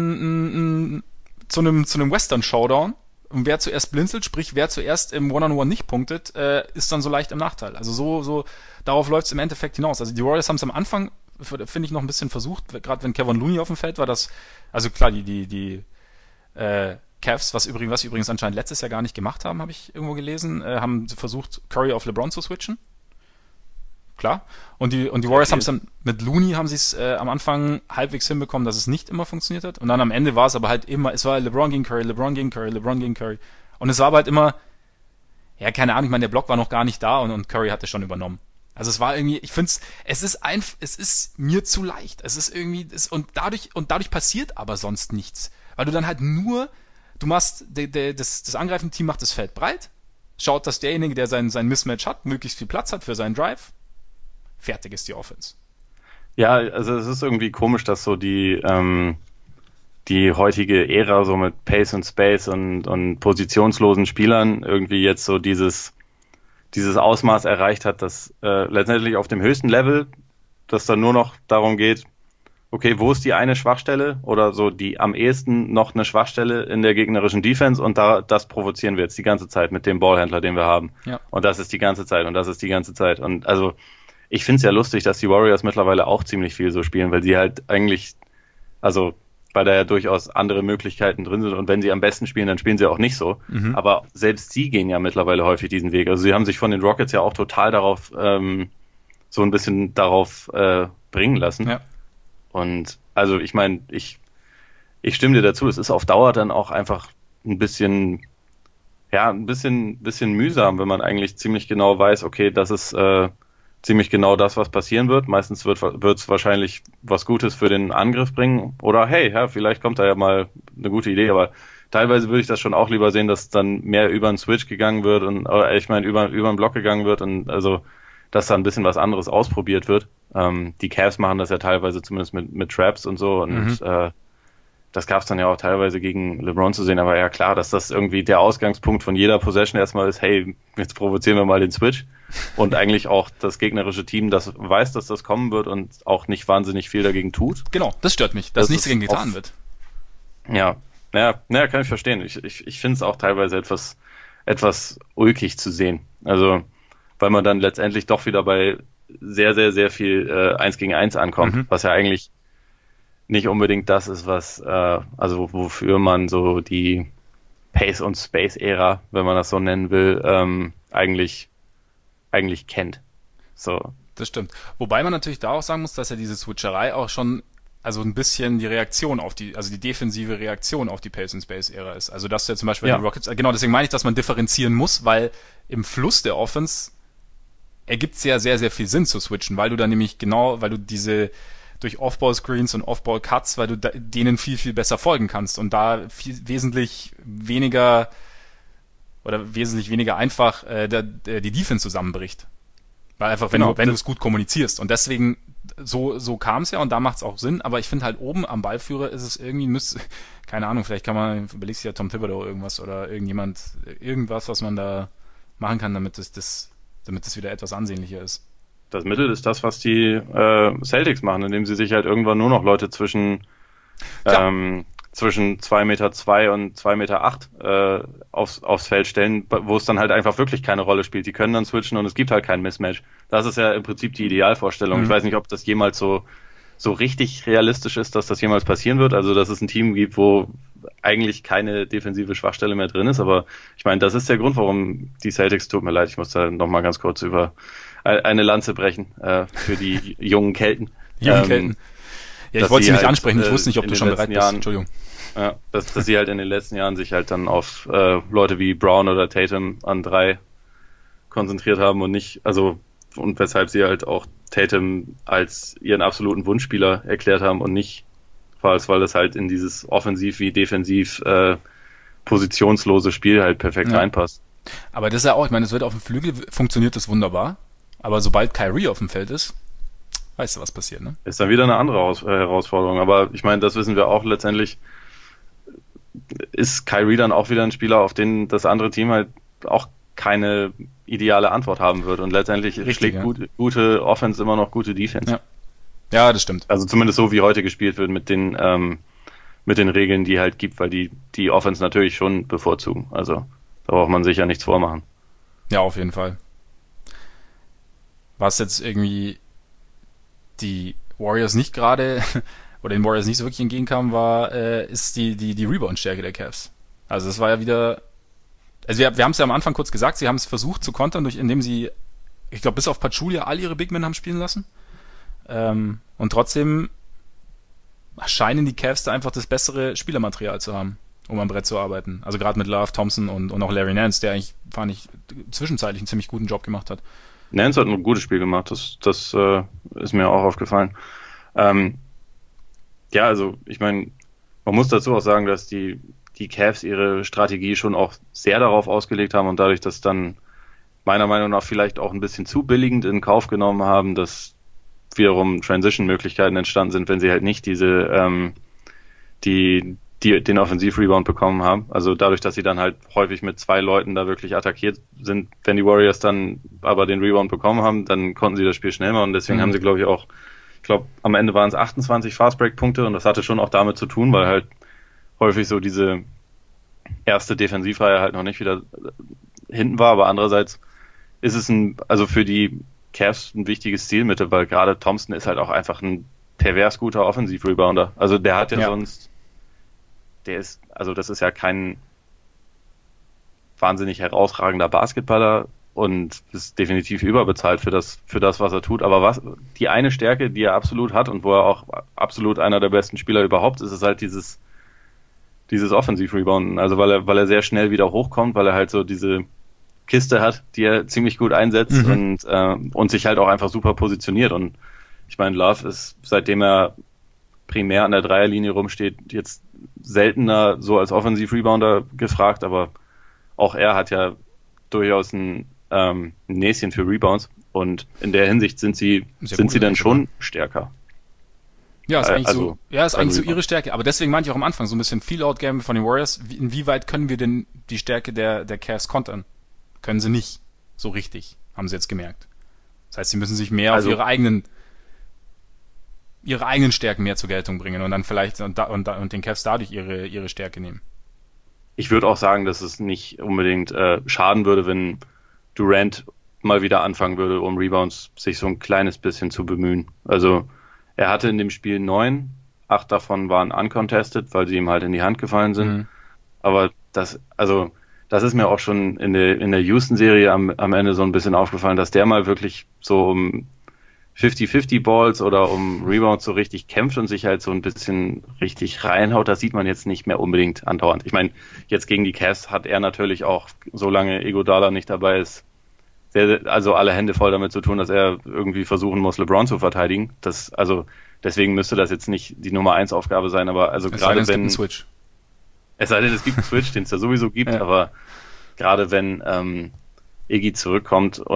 zu einem Western Showdown. Und wer zuerst blinzelt, sprich wer zuerst im One-on-One nicht punktet, ist dann so leicht im Nachteil. Also so darauf läuft es im Endeffekt hinaus. Also die Warriors haben es am Anfang, finde ich, noch ein bisschen versucht, gerade wenn Kevin Looney auf dem Feld war, also klar, die Cavs, was übrigens anscheinend letztes Jahr gar nicht gemacht haben, habe ich irgendwo gelesen, haben versucht, Curry auf LeBron zu switchen. Klar. Und die Warriors haben es dann, mit Looney haben sie es am Anfang halbwegs hinbekommen, dass es nicht immer funktioniert hat. Und dann am Ende war es aber halt immer, es war LeBron gegen Curry, LeBron gegen Curry, LeBron gegen Curry. Und es war aber halt immer, ja, keine Ahnung, ich meine, der Block war noch gar nicht da und Curry hatte schon übernommen. Also es war irgendwie, ich finde es ist mir zu leicht. Es ist irgendwie, und dadurch passiert aber sonst nichts. Weil du dann halt nur, du machst, das angreifende Team macht das Feld breit, schaut, dass derjenige, der sein Mismatch hat, möglichst viel Platz hat für seinen Drive. Fertig ist die Offense. Ja, also es ist irgendwie komisch, dass so die heutige Ära so mit Pace und Space und positionslosen Spielern irgendwie jetzt so dieses Ausmaß erreicht hat, dass letztendlich auf dem höchsten Level, dass dann nur noch darum geht, okay, wo ist die eine Schwachstelle oder so die am ehesten noch eine Schwachstelle in der gegnerischen Defense und das provozieren wir jetzt die ganze Zeit mit dem Ballhändler, den wir haben. Ja. Und das ist die ganze Zeit und das ist die ganze Zeit. Und also ich finde es ja lustig, dass die Warriors mittlerweile auch ziemlich viel so spielen, weil sie halt eigentlich, also weil da ja durchaus andere Möglichkeiten drin sind und wenn sie am besten spielen, dann spielen sie auch nicht so. Mhm. Aber selbst sie gehen ja mittlerweile häufig diesen Weg. Also sie haben sich von den Rockets ja auch total darauf, so ein bisschen darauf bringen lassen. Ja. Und also ich meine, ich stimme dir dazu, es ist auf Dauer dann auch einfach ein bisschen mühsam, wenn man eigentlich ziemlich genau weiß, okay, das ist ziemlich genau das, was passieren wird. Meistens wird es wahrscheinlich was Gutes für den Angriff bringen. Oder hey, ja, vielleicht kommt da ja mal eine gute Idee, aber teilweise würde ich das schon auch lieber sehen, dass dann mehr über einen Switch gegangen wird und ich meine über einen Block gegangen wird und also dass da ein bisschen was anderes ausprobiert wird. Die Cavs machen das ja teilweise zumindest mit Traps und so und das gab es dann ja auch teilweise gegen LeBron zu sehen, aber ja klar, dass das irgendwie der Ausgangspunkt von jeder Possession erstmal ist, hey, jetzt provozieren wir mal den Switch und eigentlich auch das gegnerische Team, das weiß, dass das kommen wird und auch nicht wahnsinnig viel dagegen tut. Genau, das stört mich, dass nichts dagegen getan wird. Ja, kann ich verstehen. Ich finde es auch teilweise etwas ulkig zu sehen. Also, weil man dann letztendlich doch wieder bei sehr, sehr, sehr viel 1 gegen 1 ankommt, was ja eigentlich nicht unbedingt das ist, was also wofür man so die Pace- und Space-Ära, wenn man das so nennen will, eigentlich kennt. So. Das stimmt. Wobei man natürlich da auch sagen muss, dass ja diese Switcherei auch schon also ein bisschen die Reaktion auf die defensive Reaktion auf die Pace- und Space-Ära ist. Also dass du ja zum Beispiel die Rockets, genau deswegen meine ich, dass man differenzieren muss, weil im Fluss der Offense ergibt es ja sehr, sehr viel Sinn zu switchen, weil du dann nämlich weil du diese durch Off-Ball-Screens und Off-Ball-Cuts, weil du denen viel, viel besser folgen kannst und da wesentlich weniger einfach die Defense zusammenbricht. Weil einfach, wenn du es gut kommunizierst. Und deswegen so kam es ja und da macht es auch Sinn, aber ich finde halt oben am Ballführer ist es irgendwie, keine Ahnung, vielleicht überlegst du ja Tom Thibodeau irgendwas oder irgendwas, was man da machen kann, damit es wieder etwas ansehnlicher ist. Das Mittel ist das, was die Celtics machen, indem sie sich halt irgendwann nur noch Leute zwischen 2,2 Meter und 2,8 Meter aufs Feld stellen, wo es dann halt einfach wirklich keine Rolle spielt. Die können dann switchen und es gibt halt kein Mismatch. Das ist ja im Prinzip die Idealvorstellung. Ich weiß nicht, ob das jemals so richtig realistisch ist, dass das jemals passieren wird. Also, dass es ein Team gibt, wo eigentlich keine defensive Schwachstelle mehr drin ist. Aber ich meine, das ist der Grund, warum die Celtics, tut mir leid, ich muss da nochmal ganz kurz über eine Lanze brechen für die jungen Kelten. Ja, ich wollte sie nicht ansprechen, ich wusste nicht, ob du schon bereit bist. Entschuldigung. Ja, dass sie halt in den letzten Jahren sich halt dann auf Leute wie Brown oder Tatum an 3 konzentriert haben und weshalb sie halt auch Tatum als ihren absoluten Wunschspieler erklärt haben und nicht, weil das halt in dieses offensiv wie defensiv positionslose Spiel halt perfekt reinpasst. Aber das ist ja auch, ich meine, es wird auf dem Flügel, funktioniert das wunderbar, aber sobald Kyrie auf dem Feld ist, weißt du, was passiert, ne? Ist dann wieder eine andere Herausforderung, aber ich meine, das wissen wir auch letztendlich, ist Kyrie dann auch wieder ein Spieler, auf den das andere Team halt auch keine ideale Antwort haben wird und letztendlich schlägt gute Offense immer noch gute Defense. Ja, das stimmt. Also zumindest so, wie heute gespielt wird mit den Regeln, die halt gibt, weil die Offense natürlich schon bevorzugen. Also da braucht man sich ja nichts vormachen. Ja, auf jeden Fall. Was jetzt irgendwie die Warriors nicht gerade oder den Warriors nicht so wirklich entgegenkam, ist die Rebound-Stärke der Cavs. Also es war ja wieder, also wir haben es ja am Anfang kurz gesagt, sie haben es versucht zu kontern, indem sie, ich glaube, bis auf Pachulia all ihre Big Men haben spielen lassen. Und trotzdem scheinen die Cavs da einfach das bessere Spielermaterial zu haben, um am Brett zu arbeiten. Also gerade mit Love, Thompson und auch Larry Nance, der eigentlich, fand ich, zwischenzeitlich einen ziemlich guten Job gemacht hat. Nance hat ein gutes Spiel gemacht, das ist mir auch aufgefallen. Ja, also ich meine, man muss dazu auch sagen, dass die Cavs ihre Strategie schon auch sehr darauf ausgelegt haben und dadurch das dann meiner Meinung nach vielleicht auch ein bisschen zu billigend in Kauf genommen haben, dass wiederum Transition-Möglichkeiten entstanden sind, wenn sie halt nicht den Offensiv-Rebound bekommen haben. Also dadurch, dass sie dann halt häufig mit 2 Leuten da wirklich attackiert sind, wenn die Warriors dann aber den Rebound bekommen haben, dann konnten sie das Spiel schnell machen und deswegen haben sie, glaube ich, am Ende waren es 28 Fastbreak-Punkte und das hatte schon auch damit zu tun, weil halt häufig so diese erste Defensivreihe halt noch nicht wieder hinten war, aber andererseits ist es also für die Cavs ein wichtiges Stilmittel, weil gerade Thompson ist halt auch einfach ein pervers guter Offensiv-Rebounder. Also der hat ja sonst, das ist ja kein wahnsinnig herausragender Basketballer und ist definitiv überbezahlt für das, was er tut. Aber die eine Stärke, die er absolut hat und wo er auch absolut einer der besten Spieler überhaupt ist, ist halt dieses Offensiv-Rebounden. Also weil er sehr schnell wieder hochkommt, weil er halt so diese Kiste hat, die er ziemlich gut einsetzt und sich halt auch einfach super positioniert. Und ich meine, Love ist, seitdem er primär an der Dreierlinie rumsteht, jetzt seltener so als Offensiv-Rebounder gefragt, aber auch er hat ja durchaus ein Näschen für Rebounds und in der Hinsicht sind sie dann schon stärker. Ja, ist eigentlich so ihre Stärke. Aber deswegen meinte ich auch am Anfang so ein bisschen Feel-Out-Game von den Warriors. Inwieweit können wir denn die Stärke der Cavs kontern? Können sie nicht so richtig, haben sie jetzt gemerkt. Das heißt, sie müssen sich mehr auf ihre eigenen Stärken mehr zur Geltung bringen und dann vielleicht und den Cavs dadurch ihre Stärke nehmen. Ich würde auch sagen, dass es nicht unbedingt schaden würde, wenn Durant mal wieder anfangen würde, um Rebounds sich so ein kleines bisschen zu bemühen. Also er hatte in dem Spiel 9, 8 davon waren uncontested, weil sie ihm halt in die Hand gefallen sind. Aber das ist mir auch schon in der Houston-Serie am Ende so ein bisschen aufgefallen, dass der mal wirklich so um 50-50 Balls oder um Rebounds so richtig kämpft und sich halt so ein bisschen richtig reinhaut. Das sieht man jetzt nicht mehr unbedingt andauernd. Ich meine, jetzt gegen die Cavs hat er natürlich auch, solange Iguodala nicht dabei ist, also alle Hände voll damit zu tun, dass er irgendwie versuchen muss, LeBron zu verteidigen. Deswegen müsste das jetzt nicht die Nummer 1 Aufgabe sein, aber also gerade wenn... Es sei denn, es gibt einen Switch, den es da sowieso gibt, aber gerade wenn Iggy zurückkommt und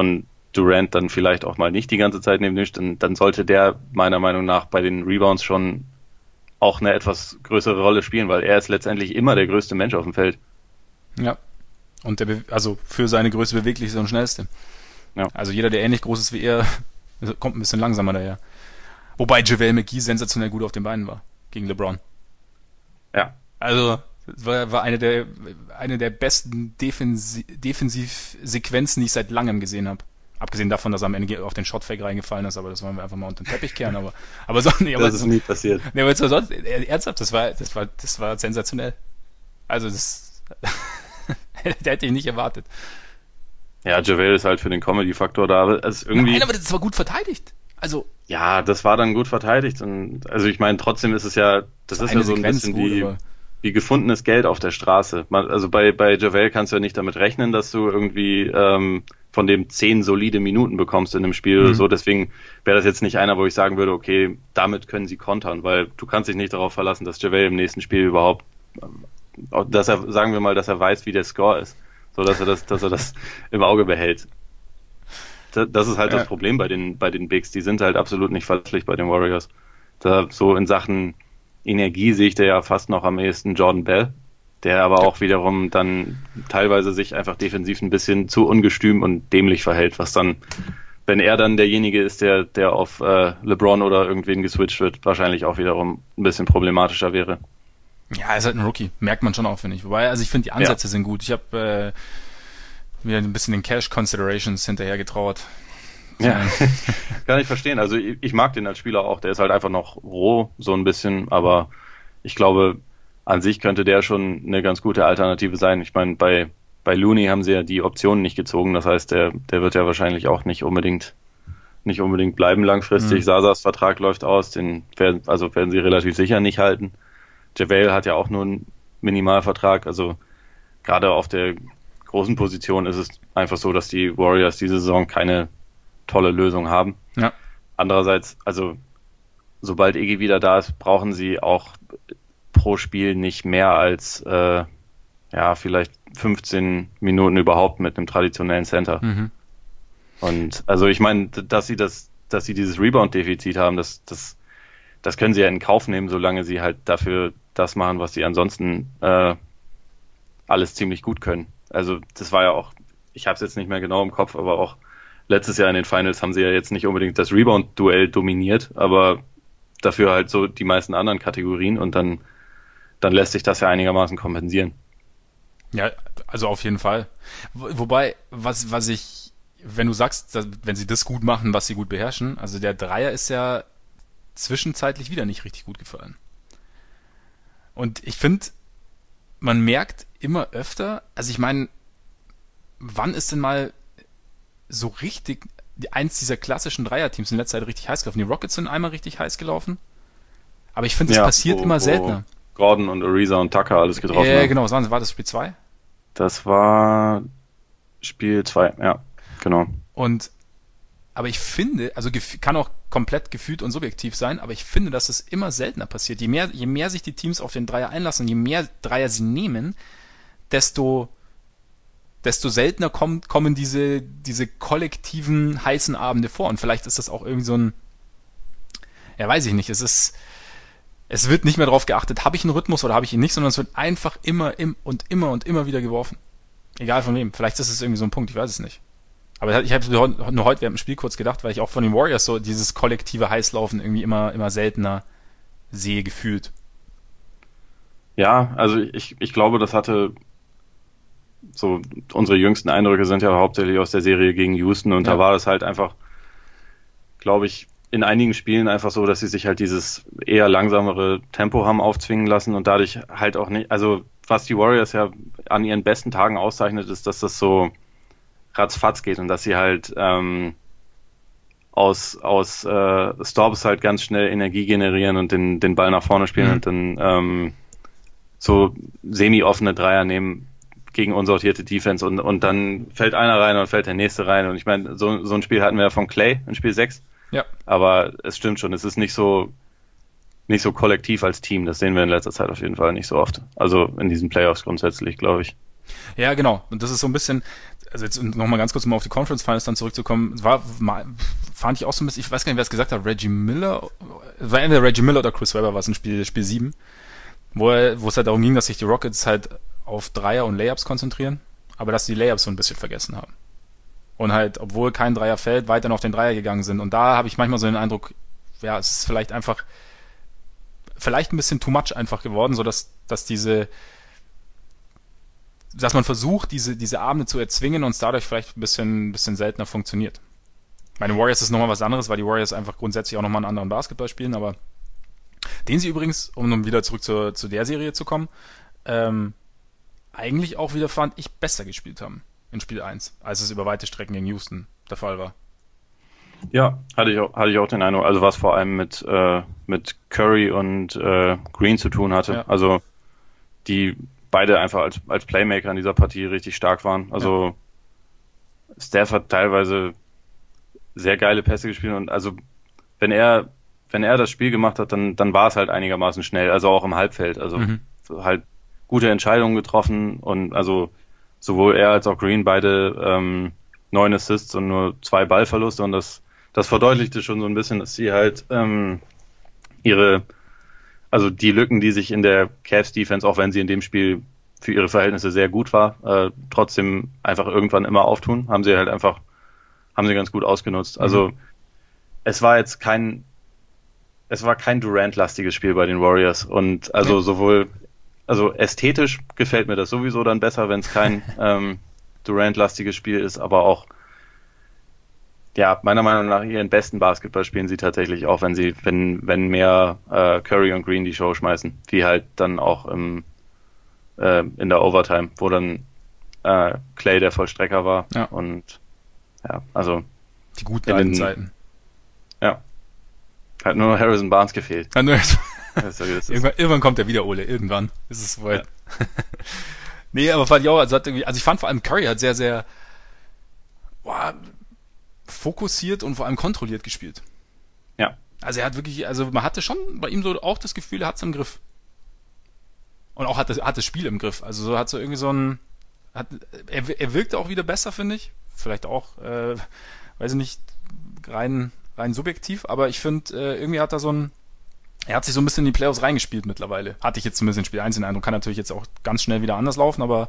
Durant dann vielleicht auch mal nicht die ganze Zeit neben dem steht, dann sollte der meiner Meinung nach bei den Rebounds schon auch eine etwas größere Rolle spielen, weil er ist letztendlich immer der größte Mensch auf dem Feld. Ja. Und also für seine Größe beweglichste und schnellste. Ja. Also jeder, der ähnlich groß ist wie er, kommt ein bisschen langsamer daher. Wobei JaVale McGee sensationell gut auf den Beinen war gegen LeBron. Ja. Also war eine der besten Defensivsequenzen, die ich seit langem gesehen habe. Abgesehen davon, dass er am Ende auf den Shotfake reingefallen ist, aber das wollen wir einfach mal unter den Teppich kehren. Aber so, nee, das ist nie passiert. Nee, aber sonst, ernsthaft, das war sensationell. Also der hätte ich nicht erwartet. Ja, JaVale ist halt für den Comedy-Faktor da. Also irgendwie... Nein, aber das war gut verteidigt. Also ja, das war dann gut verteidigt. Und also ich meine, trotzdem ist es ja, das ist ja so ein bisschen wie gefundenes Geld auf der Straße. Also bei JaVale kannst du ja nicht damit rechnen, dass du irgendwie von dem 10 solide Minuten bekommst in einem Spiel oder so. Deswegen wäre das jetzt nicht einer, wo ich sagen würde, okay, damit können sie kontern, weil du kannst dich nicht darauf verlassen, dass JaVale im nächsten Spiel überhaupt, sagen wir mal, dass er weiß, wie der Score ist. So dass er das im Auge behält. Das ist halt das Problem bei den Bigs. Die sind halt absolut nicht verlässlich bei den Warriors. Da so in Sachen Energie sehe ich da ja fast noch am ehesten Jordan Bell, der aber auch wiederum dann teilweise sich einfach defensiv ein bisschen zu ungestüm und dämlich verhält, was dann, wenn er dann derjenige ist, der auf LeBron oder irgendwen geswitcht wird, wahrscheinlich auch wiederum ein bisschen problematischer wäre. Ja, er ist halt ein Rookie, merkt man schon auch, finde ich. Wobei, also ich finde, die Ansätze sind gut. Ich habe mir ein bisschen den Cash Considerations hinterher getrauert. Ja, kann ich verstehen. Also ich mag den als Spieler auch. Der ist halt einfach noch roh, so ein bisschen. Aber ich glaube, an sich könnte der schon eine ganz gute Alternative sein. Ich meine, bei Looney haben sie ja die Optionen nicht gezogen. Das heißt, der wird ja wahrscheinlich auch nicht unbedingt bleiben langfristig. Sasas Vertrag läuft aus. Den werden sie relativ sicher nicht halten. JaVale hat ja auch nur einen Minimalvertrag. Also gerade auf der großen Position ist es einfach so, dass die Warriors diese Saison keine tolle Lösung haben. Ja. Andererseits, also sobald Iggy wieder da ist, brauchen sie auch pro Spiel nicht mehr als vielleicht 15 Minuten überhaupt mit einem traditionellen Center. Und also ich meine, dass sie dieses Rebound-Defizit haben, das können sie ja in Kauf nehmen, solange sie halt dafür das machen, was sie ansonsten alles ziemlich gut können. Also das war ja auch, ich habe es jetzt nicht mehr genau im Kopf, aber auch letztes Jahr in den Finals haben sie ja jetzt nicht unbedingt das Rebound-Duell dominiert, aber dafür halt so die meisten anderen Kategorien und dann lässt sich das ja einigermaßen kompensieren. Ja, also auf jeden Fall. Wobei, was ich, wenn du sagst, wenn sie das gut machen, was sie gut beherrschen, also der Dreier ist ja zwischenzeitlich wieder nicht richtig gut gefallen. Und ich finde, man merkt immer öfter, also ich meine, wann ist denn mal so richtig eins dieser klassischen Dreierteams in letzter Zeit richtig heiß gelaufen? Die Rockets sind einmal richtig heiß gelaufen, aber ich finde, das passiert immer seltener. Gordon und Ariza und Tucker alles getroffen haben. Genau, war das Spiel 2? Das war Spiel 2, ja, genau. Aber ich finde, also kann auch komplett gefühlt und subjektiv sein, aber ich finde, dass es immer seltener passiert. Je mehr sich die Teams auf den Dreier einlassen, je mehr Dreier sie nehmen, desto seltener kommen diese kollektiven heißen Abende vor. Und vielleicht ist das auch irgendwie so ein, ja, weiß ich nicht, es wird nicht mehr darauf geachtet, habe ich einen Rhythmus oder habe ich ihn nicht, sondern es wird einfach immer und immer wieder geworfen. Egal von wem. Vielleicht ist es irgendwie so ein Punkt, ich weiß es nicht. Aber ich habe nur heute während dem Spiel kurz gedacht, weil ich auch von den Warriors so dieses kollektive Heißlaufen irgendwie immer seltener sehe, gefühlt. Ja, also ich glaube, das hatte so, unsere jüngsten Eindrücke sind ja hauptsächlich aus der Serie gegen Houston und da war es halt einfach, glaube ich, in einigen Spielen einfach so, dass sie sich halt dieses eher langsamere Tempo haben aufzwingen lassen und dadurch halt auch nicht, also was die Warriors ja an ihren besten Tagen auszeichnet, ist, dass das so ratzfatz geht und dass sie halt aus Stops halt ganz schnell Energie generieren und den Ball nach vorne spielen und dann so semi-offene Dreier nehmen gegen unsortierte Defense und dann fällt einer rein und fällt der nächste rein und ich meine, so ein Spiel hatten wir ja von Clay in Spiel 6. Ja. Aber es stimmt schon, es ist nicht so kollektiv als Team, das sehen wir in letzter Zeit auf jeden Fall nicht so oft. Also in diesen Playoffs grundsätzlich, glaube ich. Ja, genau. Und das ist so ein bisschen, also jetzt nochmal ganz kurz, um auf die Conference Finals dann zurückzukommen, fand ich auch so ein bisschen, ich weiß gar nicht, wer es gesagt hat, Reggie Miller, es war entweder Reggie Miller oder Chris Webber, war es in Spiel 7, wo es halt darum ging, dass sich die Rockets halt auf Dreier und Layups konzentrieren, aber dass die Layups so ein bisschen vergessen haben. Und halt, obwohl kein Dreier fällt, weiter auf den Dreier gegangen sind. Und da habe ich manchmal so den Eindruck, ja, es ist vielleicht ein bisschen too much einfach geworden, so dass man versucht, diese Abende zu erzwingen und es dadurch vielleicht ein bisschen seltener funktioniert. Bei den Warriors ist nochmal was anderes, weil die Warriors einfach grundsätzlich auch nochmal einen anderen Basketball spielen, aber den sie übrigens, um nun wieder zurück zu der Serie zu kommen, eigentlich auch wieder, fand ich, besser gespielt haben in Spiel 1, als es über weite Strecken gegen Houston der Fall war. Ja, hatte ich auch den Eindruck, also was vor allem mit Curry und Green zu tun hatte. Ja. Also die beide einfach als Playmaker in dieser Partie richtig stark waren. Also Steph hat teilweise sehr geile Pässe gespielt und also wenn er das Spiel gemacht hat, dann war es halt einigermaßen schnell, also auch im Halbfeld. Also halt gute Entscheidungen getroffen und also sowohl er als auch Green beide 9 Assists und nur 2 Ballverluste und das verdeutlichte schon so ein bisschen, dass sie halt also die Lücken, die sich in der Cavs Defense, auch wenn sie in dem Spiel für ihre Verhältnisse sehr gut war, trotzdem einfach irgendwann immer auftun, haben sie ganz gut ausgenutzt. Also es war kein Durant-lastiges Spiel bei den Warriors und also also ästhetisch gefällt mir das sowieso dann besser, wenn es kein Durant-lastiges Spiel ist, aber auch ja, meiner Meinung nach ihren besten Basketball spielen sie tatsächlich auch, wenn mehr Curry und Green die Show schmeißen, wie halt dann auch in der Overtime, wo dann Clay der Vollstrecker war und ja, also die guten alten Zeiten. Ja. Hat nur Harrison Barnes gefehlt. Irgendwann kommt er wieder, Ole. Irgendwann ist es soweit. Ja. Nee, aber fand ich auch, also ich fand vor allem Curry hat sehr, sehr fokussiert und vor allem kontrolliert gespielt. Ja. Also er hat wirklich, also man hatte schon bei ihm so auch das Gefühl, er hat es im Griff. Und auch hat das Spiel im Griff. Also so hat so irgendwie er wirkte auch wieder besser, finde ich. Vielleicht auch, weiß ich nicht, rein subjektiv, aber ich finde, irgendwie hat er hat sich so ein bisschen in die Playoffs reingespielt mittlerweile. Hatte ich jetzt zumindest in Spiel 1 den Eindruck. Kann natürlich jetzt auch ganz schnell wieder anders laufen, aber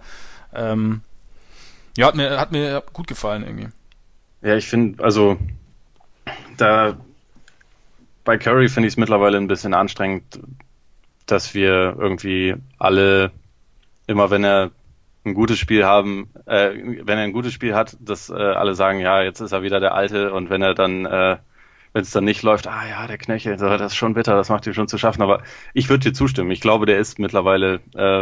ja, hat mir gut gefallen irgendwie. Ja, ich finde, also bei Curry finde ich es mittlerweile ein bisschen anstrengend, dass wir irgendwie alle immer, wenn er ein gutes Spiel hat, dass alle sagen, ja, jetzt ist er wieder der Alte und wenn es dann nicht läuft, der Knöchel, das ist schon bitter, das macht ihm schon zu schaffen, aber ich würde dir zustimmen. Ich glaube, der ist mittlerweile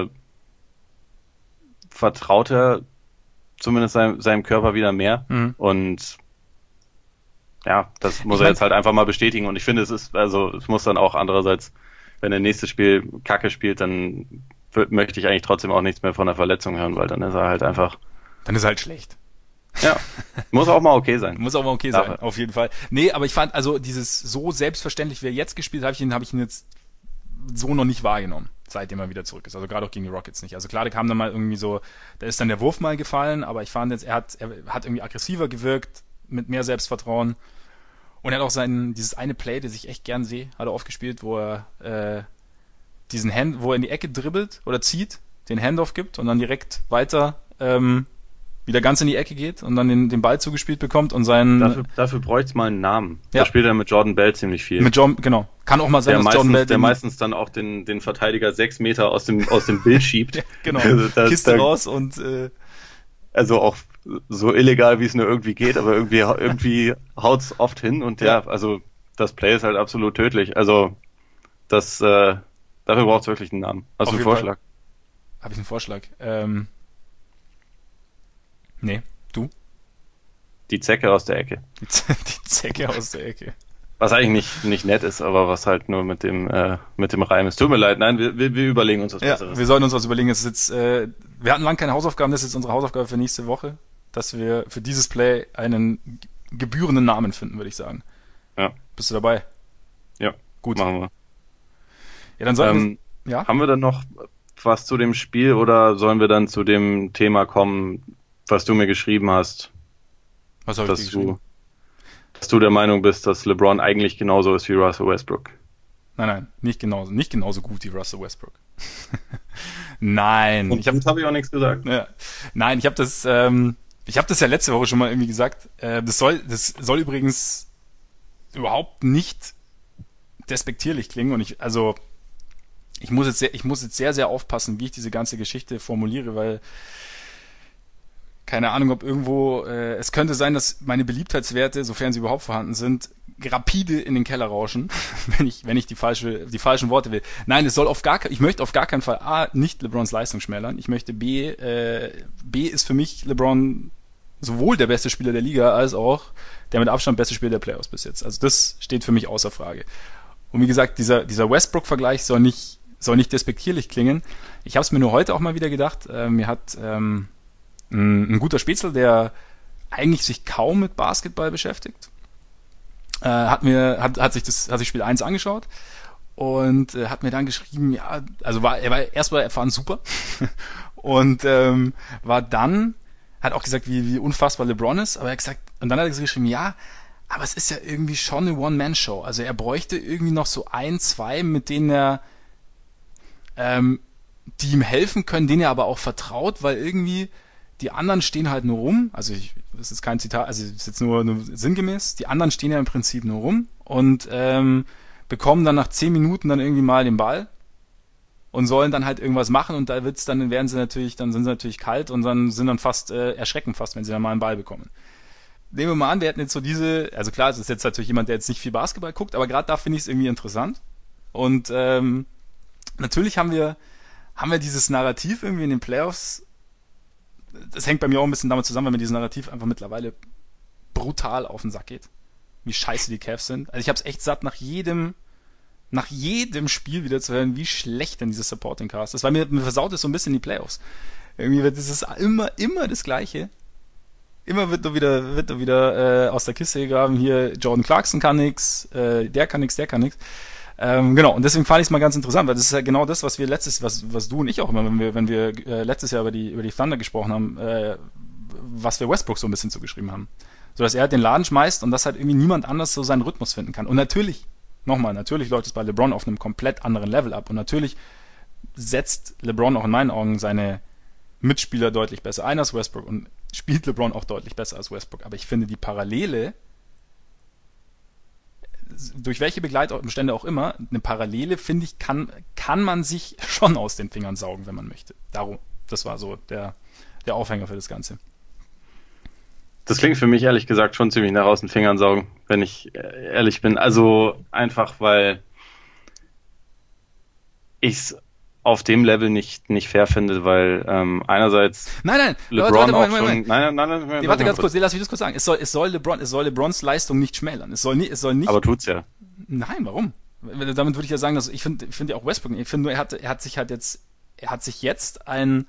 vertrauter zumindest seinem Körper wieder mehr und ja, das muss er jetzt halt einfach mal bestätigen und ich finde, es muss dann auch andererseits, wenn er nächstes Spiel Kacke spielt, dann möchte ich eigentlich trotzdem auch nichts mehr von der Verletzung hören, weil dann ist er halt einfach... Dann ist er halt schlecht. Ja, muss auch mal okay sein. Muss auch mal okay sein, auf jeden Fall. Nee, aber ich fand, also dieses so selbstverständlich, wie er jetzt gespielt hat, habe ich ihn jetzt so noch nicht wahrgenommen, seitdem er wieder zurück ist. Also gerade auch gegen die Rockets nicht. Also klar, da kam dann mal irgendwie so, da ist dann der Wurf mal gefallen, aber ich fand jetzt, er hat irgendwie aggressiver gewirkt, mit mehr Selbstvertrauen. Und er hat auch dieses eine Play, das ich echt gern sehe, hat er oft gespielt, wo er wo er in die Ecke dribbelt oder zieht, den Handoff gibt und dann direkt weiter wieder ganz in die Ecke geht und dann den Ball zugespielt bekommt und Dafür bräuchte es mal einen Namen. Ja. Da spielt er mit Jordan Bell ziemlich viel. Genau. Kann auch mal sein, dass Jordan Bell... Der meistens dann auch den Verteidiger 6 Meter aus dem Bild schiebt. Ja, genau. Kiste raus und... Also auch so illegal, wie es nur irgendwie geht, aber irgendwie haut's oft hin und also das Play ist halt absolut tödlich. Also dafür braucht es wirklich einen Namen. Hast du einen Vorschlag? Habe ich einen Vorschlag? Nee, du? Die Zecke aus der Ecke. Die Zecke aus der Ecke. Was eigentlich nicht nett ist, aber was halt nur mit dem Reim ist. Tut mir leid, nein, wir überlegen uns was Besseres. Wir sollten uns was überlegen. Das ist jetzt, wir hatten lange keine Hausaufgaben, das ist jetzt unsere Hausaufgabe für nächste Woche, dass wir für dieses Play einen gebührenden Namen finden, würde ich sagen. Ja. Bist du dabei? Ja. Gut. Machen wir. Ja, dann sollten Haben wir dann noch was zu dem Spiel oder sollen wir dann zu dem Thema kommen, was du mir geschrieben hast, Was habe ich dir geschrieben? dass du der Meinung bist, dass LeBron eigentlich genauso ist wie Russell Westbrook. Nein, nicht genauso gut wie Russell Westbrook. Nein, Und das habe ich auch nichts gesagt. ja, nein, ich habe das ja letzte Woche schon mal irgendwie gesagt. Das soll übrigens überhaupt nicht despektierlich klingen und ich muss jetzt sehr, sehr aufpassen, wie ich diese ganze Geschichte formuliere, weil keine Ahnung, ob irgendwo, es könnte sein, dass meine Beliebtheitswerte, sofern sie überhaupt vorhanden sind, rapide in den Keller rauschen, wenn ich die falschen Worte will. Nein, ich möchte auf gar keinen Fall A, nicht LeBrons Leistung schmälern. Ich möchte B ist für mich LeBron sowohl der beste Spieler der Liga, als auch der mit Abstand beste Spieler der Playoffs bis jetzt. Also das steht für mich außer Frage. Und wie gesagt, dieser Westbrook-Vergleich soll nicht despektierlich klingen. Ich habe es mir nur heute auch mal wieder gedacht. Mir hat ein guter Spätzle, der eigentlich sich kaum mit Basketball beschäftigt, hat sich Spiel 1 angeschaut und hat mir dann geschrieben, ja, also erst war er erfahren super und hat auch gesagt, wie unfassbar LeBron ist, aber er hat gesagt, und dann hat er geschrieben, ja, aber es ist ja irgendwie schon eine One-Man-Show. Also er bräuchte irgendwie noch so 1, 2, mit denen er die ihm helfen können, denen er aber auch vertraut, weil irgendwie die anderen stehen halt nur rum, also das ist kein Zitat, also das ist jetzt nur sinngemäß, die anderen stehen ja im Prinzip nur rum und bekommen dann nach 10 Minuten dann irgendwie mal den Ball und sollen dann halt irgendwas machen und dann sind sie natürlich kalt und dann sind dann erschrecken fast, wenn sie dann mal einen Ball bekommen. Nehmen wir mal an, wir hätten jetzt so also klar, es ist jetzt natürlich jemand, der jetzt nicht viel Basketball guckt, aber gerade da finde ich es irgendwie interessant und natürlich haben wir dieses Narrativ irgendwie in den Playoffs. Das hängt bei mir auch ein bisschen damit zusammen, weil mir dieses Narrativ einfach mittlerweile brutal auf den Sack geht. Wie scheiße die Cavs sind. Also ich hab's echt satt, nach jedem Spiel wieder zu hören, wie schlecht denn dieses Supporting Cast ist. Weil mir versaut es so ein bisschen die Playoffs. Irgendwie wird es immer das Gleiche. Immer wird da wieder aus der Kiste gegraben, hier Jordan Clarkson kann nix, der kann nix. Genau, und deswegen fand ich es mal ganz interessant, weil das ist ja genau das, was was du und ich auch immer, wenn wir letztes Jahr über die Thunder gesprochen haben, was wir Westbrook so ein bisschen zugeschrieben haben. So dass er halt den Laden schmeißt und dass halt irgendwie niemand anders so seinen Rhythmus finden kann. Und natürlich läuft es bei LeBron auf einem komplett anderen Level ab. Und natürlich setzt LeBron auch in meinen Augen seine Mitspieler deutlich besser ein als Westbrook und spielt LeBron auch deutlich besser als Westbrook. Aber ich finde die Parallele, durch welche Begleitumstände auch immer, eine Parallele, finde ich, kann man sich schon aus den Fingern saugen, wenn man möchte. Darum, das war so der Aufhänger für das Ganze. Das klingt für mich ehrlich gesagt schon ziemlich nach aus den Fingern saugen, wenn ich ehrlich bin. Also einfach, weil ich es auf dem Level nicht fair finde, weil einerseits Nein, LeBron Moment. Nein, warte ganz kurz, lass mich das kurz sagen. Es soll LeBrons Leistung nicht schmälern. Es soll nicht. Aber tut's ja. Nein, warum? Damit würde ich ja sagen, dass ich finde ja auch Westbrook. Ich finde nur, er hat sich jetzt eine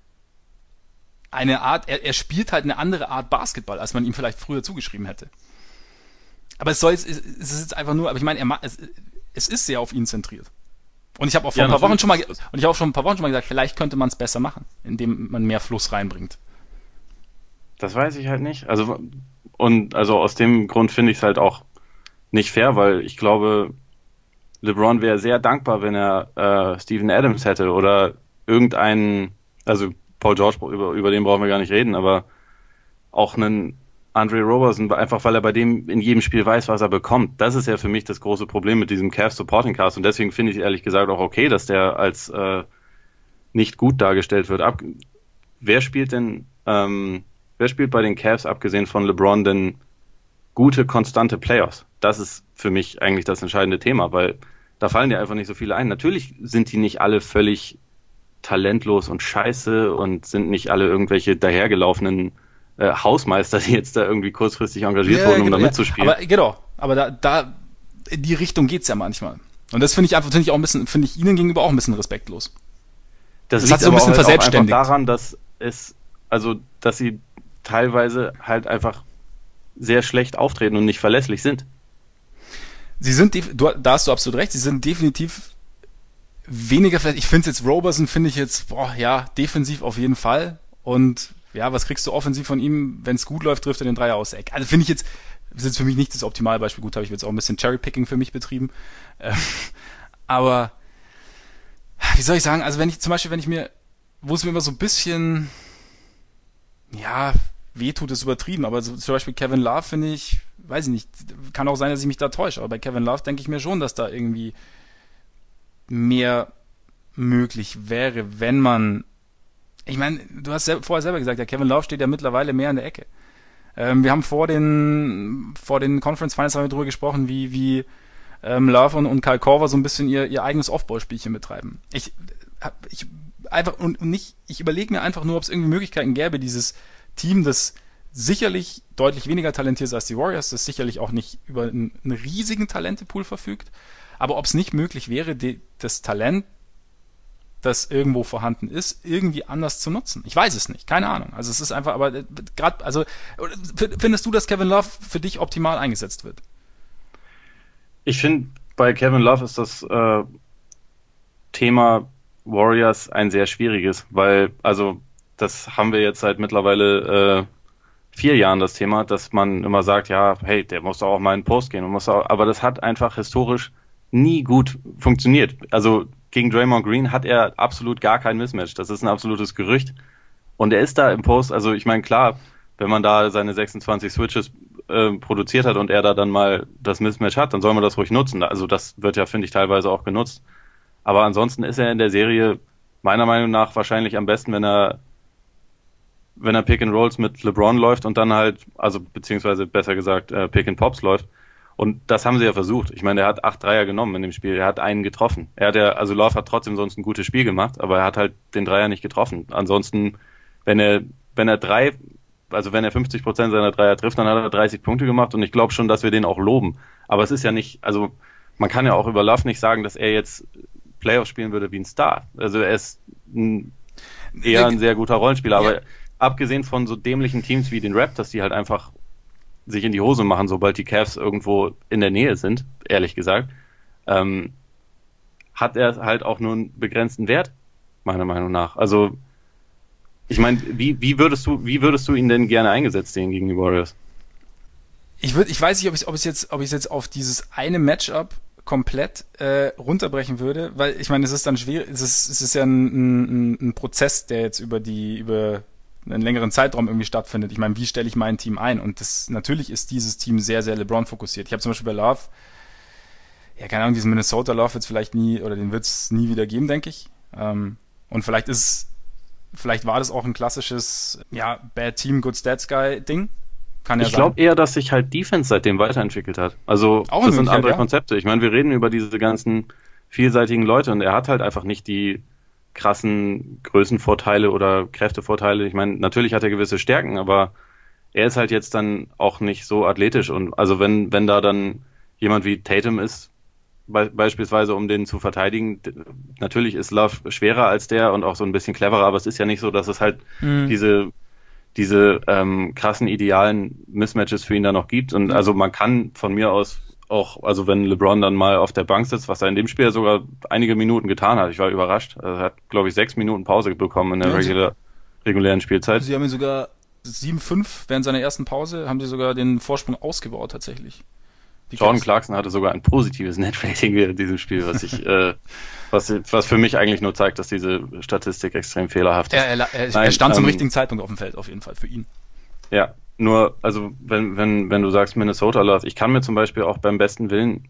Art, er spielt halt eine andere Art Basketball, als man ihm vielleicht früher zugeschrieben hätte. Aber es ist jetzt einfach nur, aber ich meine, es ist sehr auf ihn zentriert. Und ich habe auch vor ein paar Wochen schon mal gesagt, vielleicht könnte man es besser machen, indem man mehr Fluss reinbringt. Das weiß ich halt nicht. Also aus dem Grund finde ich es halt auch nicht fair, weil ich glaube, LeBron wäre sehr dankbar, wenn er Steven Adams hätte oder irgendeinen, also Paul George, über den brauchen wir gar nicht reden, aber auch einen Andre Roberson, einfach weil er bei dem in jedem Spiel weiß, was er bekommt. Das ist ja für mich das große Problem mit diesem Cavs Supporting Cast und deswegen finde ich ehrlich gesagt auch okay, dass der als nicht gut dargestellt wird. Wer spielt bei den Cavs, abgesehen von LeBron, denn gute, konstante Playoffs? Das ist für mich eigentlich das entscheidende Thema, weil da fallen dir einfach nicht so viele ein. Natürlich sind die nicht alle völlig talentlos und scheiße und sind nicht alle irgendwelche dahergelaufenen Hausmeister, die jetzt da irgendwie kurzfristig engagiert wurden, um da mitzuspielen. Aber da in die Richtung geht's ja manchmal. Und das finde ich ihnen gegenüber auch ein bisschen respektlos. Das hat so ein bisschen verselbstständigt. Auch daran, dass sie teilweise halt einfach sehr schlecht auftreten und nicht verlässlich sind. Da hast du absolut recht, sie sind definitiv weniger verlässlich. Ich finde jetzt Roberson, defensiv auf jeden Fall. Und ja, was kriegst du offensiv von ihm? Wenn es gut läuft, trifft er den Dreier aus der Ecke. Also finde ich jetzt, das ist jetzt für mich nicht das Optimalbeispiel. Gut, habe ich jetzt auch ein bisschen Cherrypicking für mich betrieben. Aber, wie soll ich sagen, also wenn ich mir, wo es mir immer so ein bisschen, ja, wehtut, ist übertrieben, aber so, zum Beispiel Kevin Love finde ich, weiß ich nicht, kann auch sein, dass ich mich da täusche, aber bei Kevin Love denke ich mir schon, dass da irgendwie mehr möglich wäre, wenn man, ich meine, du hast vorher selber gesagt, der Kevin Love steht ja mittlerweile mehr in der Ecke. Wir haben vor den Conference Finals haben wir drüber gesprochen, wie Love und Kyle Korver so ein bisschen ihr eigenes Off-Ball-Spielchen betreiben. Ich überlege mir einfach nur, ob es irgendwie Möglichkeiten gäbe, dieses Team, das sicherlich deutlich weniger talentiert ist als die Warriors, das sicherlich auch nicht über einen riesigen Talentepool verfügt, aber ob es nicht möglich wäre, das Talent, das irgendwo vorhanden ist, irgendwie anders zu nutzen. Ich weiß es nicht, keine Ahnung. Also es ist einfach, aber gerade, also findest du, dass Kevin Love für dich optimal eingesetzt wird? Ich finde, bei Kevin Love ist das Thema Warriors ein sehr schwieriges, weil, also das haben wir jetzt seit mittlerweile 4 Jahren das Thema, dass man immer sagt, ja, hey, der muss auch mal in den Post gehen, aber das hat einfach historisch nie gut funktioniert. Also gegen Draymond Green hat er absolut gar kein Mismatch. Das ist ein absolutes Gerücht. Und er ist da im Post, also ich meine, klar, wenn man da seine 26 Switches produziert hat und er da dann mal das Mismatch hat, dann soll man das ruhig nutzen. Also das wird ja, finde ich, teilweise auch genutzt. Aber ansonsten ist er in der Serie meiner Meinung nach wahrscheinlich am besten, wenn er Pick and Rolls mit LeBron läuft und dann halt, also beziehungsweise besser gesagt Pick and Pops läuft. Und das haben sie ja versucht. Ich meine, er hat 8 Dreier genommen in dem Spiel. Er hat einen getroffen. Also Love hat trotzdem sonst ein gutes Spiel gemacht, aber er hat halt den Dreier nicht getroffen. Ansonsten, wenn er 50% seiner Dreier trifft, dann hat er 30 Punkte gemacht und ich glaube schon, dass wir den auch loben. Aber es ist ja nicht, also man kann ja auch über Love nicht sagen, dass er jetzt Playoffs spielen würde wie ein Star. Also er ist eher ein sehr guter Rollenspieler, aber abgesehen von so dämlichen Teams wie den Raptors, die halt einfach sich in die Hose machen, sobald die Cavs irgendwo in der Nähe sind, ehrlich gesagt, hat er halt auch nur einen begrenzten Wert, meiner Meinung nach. Also, ich meine, wie würdest du ihn denn gerne eingesetzt sehen gegen die Warriors? Ich weiß nicht, ob ich jetzt auf dieses eine Matchup komplett runterbrechen würde, weil ich meine, es ist dann schwierig, es ist ja ein Prozess, der jetzt über einen längeren Zeitraum irgendwie stattfindet. Ich meine, wie stelle ich mein Team ein? Und natürlich ist dieses Team sehr, sehr LeBron fokussiert. Ich habe zum Beispiel bei Love, ja, keine Ahnung, diesen Minnesota Love wird es vielleicht nie, oder den wird es nie wieder geben, denke ich. Und vielleicht war das auch ein klassisches, ja, Bad Team, Good Stats Guy Ding. Kann ja sein. Ich glaube eher, dass sich halt Defense seitdem weiterentwickelt hat. Also, auch das sind andere Konzepte. Ich meine, wir reden über diese ganzen vielseitigen Leute und er hat halt einfach nicht die krassen Größenvorteile oder Kräftevorteile. Ich meine, natürlich hat er gewisse Stärken, aber er ist halt jetzt dann auch nicht so athletisch und also wenn da dann jemand wie Tatum ist, beispielsweise um den zu verteidigen, natürlich ist Love schwerer als der und auch so ein bisschen cleverer, aber es ist ja nicht so, dass es halt diese krassen idealen Mismatches für ihn da noch gibt und also man kann von mir aus auch, also wenn LeBron dann mal auf der Bank sitzt, was er in dem Spiel sogar einige Minuten getan hat, ich war überrascht. Er hat, glaube ich, 6 Minuten Pause bekommen in der regulären Spielzeit. Sie haben ihn sogar 7-5 während seiner ersten Pause, haben sie sogar den Vorsprung ausgebaut tatsächlich. Jordan Clarkson hatte sogar ein positives Netrating in diesem Spiel, was für mich eigentlich nur zeigt, dass diese Statistik extrem fehlerhaft ist. Er stand zum richtigen Zeitpunkt auf dem Feld, auf jeden Fall, für ihn. Ja, nur, also wenn du sagst Minnesota Love, ich kann mir zum Beispiel auch beim besten Willen,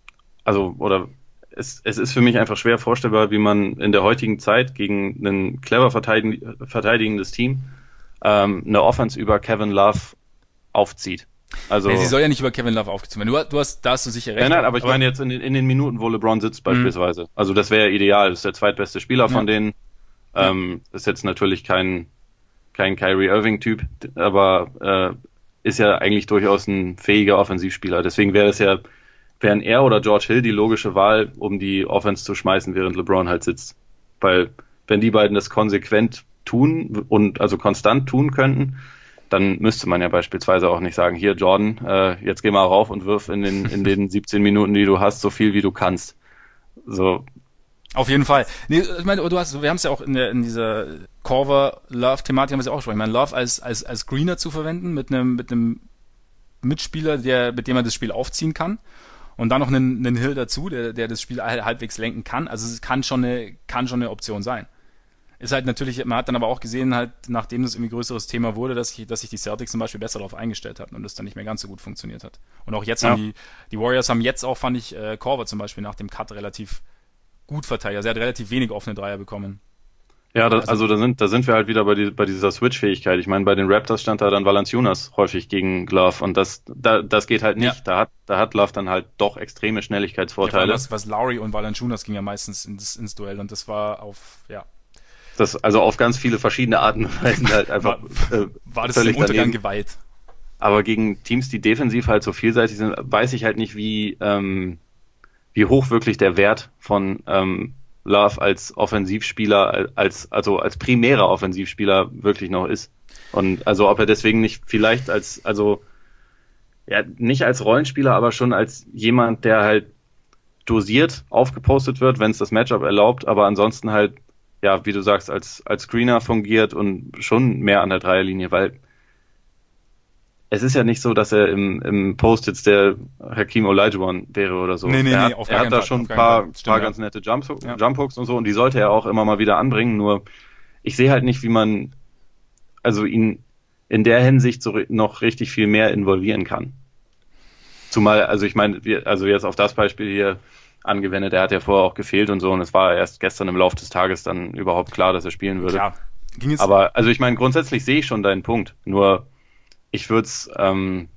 es ist für mich einfach schwer vorstellbar, wie man in der heutigen Zeit gegen ein clever verteidigendes Team eine Offense über Kevin Love aufzieht. Also, sie soll ja nicht über Kevin Love aufgezogen werden. Da hast du sicher recht. Nein, aber ich meine jetzt in den Minuten, wo LeBron sitzt beispielsweise. Also das wäre ja ideal. Das ist der zweitbeste Spieler von denen. Ist jetzt natürlich kein Kyrie Irving-Typ, aber ist ja eigentlich durchaus ein fähiger Offensivspieler. Deswegen wären er oder George Hill die logische Wahl, um die Offense zu schmeißen, während LeBron halt sitzt. Weil wenn die beiden das konsequent tun und also konstant tun könnten, dann müsste man ja beispielsweise auch nicht sagen, hier Jordan, jetzt geh mal rauf und wirf in den 17 Minuten, die du hast, so viel wie du kannst. So. Auf jeden Fall. Nee, ich meine, wir haben es ja auch in dieser Korver-Love-Thematik haben wir es ja auch gesprochen. Ich meine, Love als Screener zu verwenden mit einem Mitspieler, mit dem man das Spiel aufziehen kann. Und dann noch einen Hill dazu, der das Spiel halbwegs lenken kann. Also es kann schon eine Option sein. Ist halt natürlich, man hat dann aber auch gesehen, halt, nachdem das irgendwie größeres Thema wurde, dass sich die Celtics zum Beispiel besser darauf eingestellt hatten und das dann nicht mehr ganz so gut funktioniert hat. Und auch jetzt haben die Warriors haben jetzt auch, fand ich, Korver zum Beispiel nach dem Cut relativ gut verteidigt. Also er hat relativ wenig offene Dreier bekommen. Ja, da sind wir halt wieder bei dieser Switch-Fähigkeit. Ich meine, bei den Raptors stand da dann Valanciunas häufig gegen Love und das geht halt nicht. Ja. Da hat Love dann halt doch extreme Schnelligkeitsvorteile. Ja, was Lowry und Valanciunas ging ja meistens ins Duell und das war das also auf ganz viele verschiedene Arten und Weisen halt einfach war das völlig im Untergang geweiht. Aber gegen Teams, die defensiv halt so vielseitig sind, weiß ich halt nicht, wie hoch wirklich der Wert von Love als Offensivspieler, als primärer Offensivspieler wirklich noch ist. Und also ob er deswegen nicht vielleicht nicht als Rollenspieler, aber schon als jemand, der halt dosiert aufgepostet wird, wenn es das Matchup erlaubt, aber ansonsten halt, ja, wie du sagst, als Screener fungiert und schon mehr an der Dreierlinie, weil es ist ja nicht so, dass er im Post jetzt der Hakeem Olajuwon wäre oder so. Nee, er hat da schon ein paar ganz nette Jumphooks und so und die sollte er auch immer mal wieder anbringen, nur ich sehe halt nicht, wie man ihn in der Hinsicht so noch richtig viel mehr involvieren kann. Zumal, also ich meine, jetzt auf das Beispiel hier angewendet, er hat ja vorher auch gefehlt und so und es war erst gestern im Laufe des Tages dann überhaupt klar, dass er spielen würde. Klar. Aber, also ich meine, grundsätzlich sehe ich schon deinen Punkt, nur ich finde,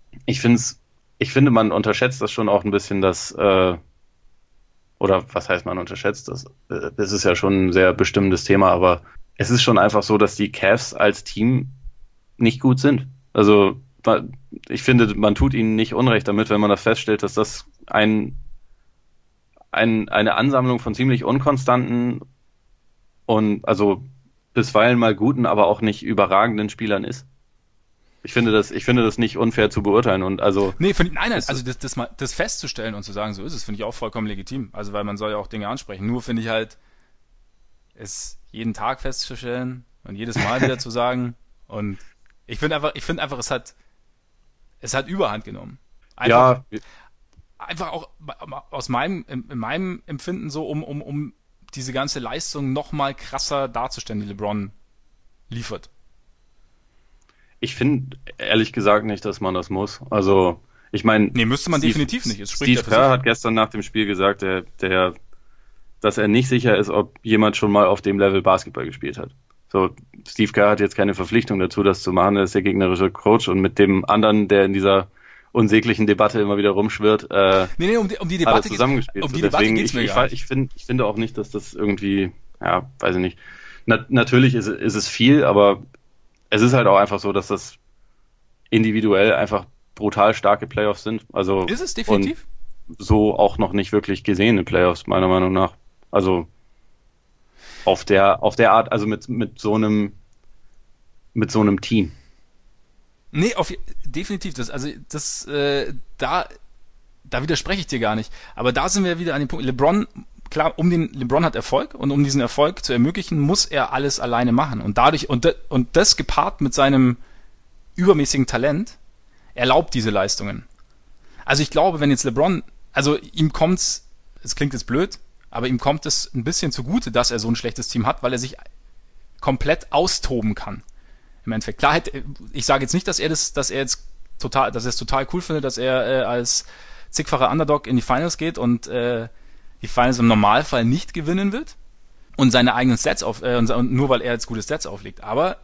man unterschätzt das schon auch ein bisschen, oder was heißt man unterschätzt das? Das ist ja schon ein sehr bestimmendes Thema, aber es ist schon einfach so, dass die Cavs als Team nicht gut sind. Also, ich finde, man tut ihnen nicht Unrecht damit, wenn man das feststellt, dass das eine Ansammlung von ziemlich unkonstanten und also bisweilen mal guten, aber auch nicht überragenden Spielern ist. Ich finde das nicht unfair zu beurteilen und also. Nee, nein, also das festzustellen und zu sagen, so ist es, finde ich auch vollkommen legitim. Also, weil man soll ja auch Dinge ansprechen. Nur finde ich halt, es jeden Tag festzustellen und jedes Mal wieder zu sagen. Und ich finde einfach, es hat Überhand genommen. Einfach auch in meinem Empfinden so, um diese ganze Leistung noch mal krasser darzustellen, die LeBron liefert. Ich finde ehrlich gesagt nicht, dass man das muss. Also, ich meine... Nee, müsste man definitiv nicht. Steve Kerr hat gestern nach dem Spiel gesagt, dass er nicht sicher ist, ob jemand schon mal auf dem Level Basketball gespielt hat. So, Steve Kerr hat jetzt keine Verpflichtung dazu, das zu machen. Er ist der gegnerische Coach und mit dem anderen, der in dieser unsäglichen Debatte immer wieder rumschwirrt, um die Debatte zusammengespielt. Um die Debatte geht's mir gar nicht. Ich finde auch nicht, dass das irgendwie, ja, weiß ich nicht. Natürlich ist es viel, aber es ist halt auch einfach so, dass das individuell einfach brutal starke Playoffs sind. Also ist es definitiv? Und so auch noch nicht wirklich gesehene Playoffs, meiner Meinung nach. Also auf der Art, also mit so einem Team. Nee, definitiv. Da widerspreche ich dir gar nicht. Aber da sind wir wieder an dem Punkt. LeBron hat Erfolg und um diesen Erfolg zu ermöglichen, muss er alles alleine machen. Und dadurch, und das gepaart mit seinem übermäßigen Talent, erlaubt diese Leistungen. Also ich glaube, wenn jetzt LeBron, also ihm kommt's, es klingt jetzt blöd, aber ihm kommt es ein bisschen zugute, dass er so ein schlechtes Team hat, weil er sich komplett austoben kann. Im Endeffekt. Klar, ich sage jetzt nicht, dass er es total cool findet, dass er als zigfacher Underdog in die Finals geht und die Finals im Normalfall nicht gewinnen wird und seine eigenen Stats nur weil er jetzt gute Stats auflegt. Aber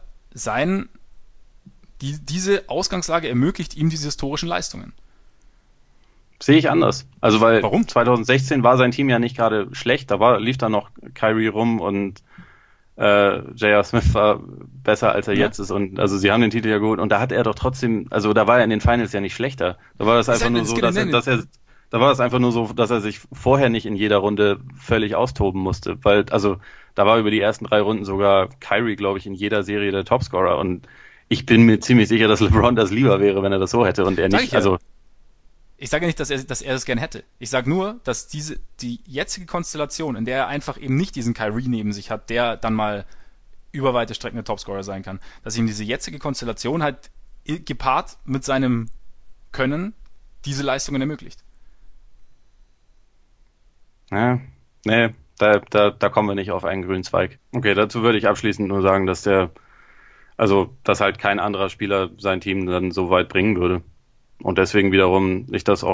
diese Ausgangslage ermöglicht ihm diese historischen Leistungen. Sehe ich anders. Also weil Warum? 2016 war sein Team ja nicht gerade schlecht, lief da noch Kyrie rum und J.R. Smith war besser als er jetzt ist und also sie haben den Titel ja geholt und da hat er doch trotzdem, also da war er in den Finals ja nicht schlechter. Da war das einfach nur so, dass er sich vorher nicht in jeder Runde völlig austoben musste, weil also da war über die ersten 3 Runden sogar Kyrie, glaube ich, in jeder Serie der Topscorer und ich bin mir ziemlich sicher, dass LeBron das lieber wäre, wenn er das so hätte und er nicht. Also Ich sage ja nicht, dass er das gern hätte. Ich sage nur, dass die jetzige Konstellation, in der er einfach eben nicht diesen Kyrie neben sich hat, der dann mal über weite Strecken der Topscorer sein kann, dass ihm diese jetzige Konstellation halt gepaart mit seinem Können diese Leistungen ermöglicht. Ja, nee, da kommen wir nicht auf einen grünen Zweig. Okay, dazu würde ich abschließend nur sagen, dass dass halt kein anderer Spieler sein Team dann so weit bringen würde. Und deswegen wiederum ich das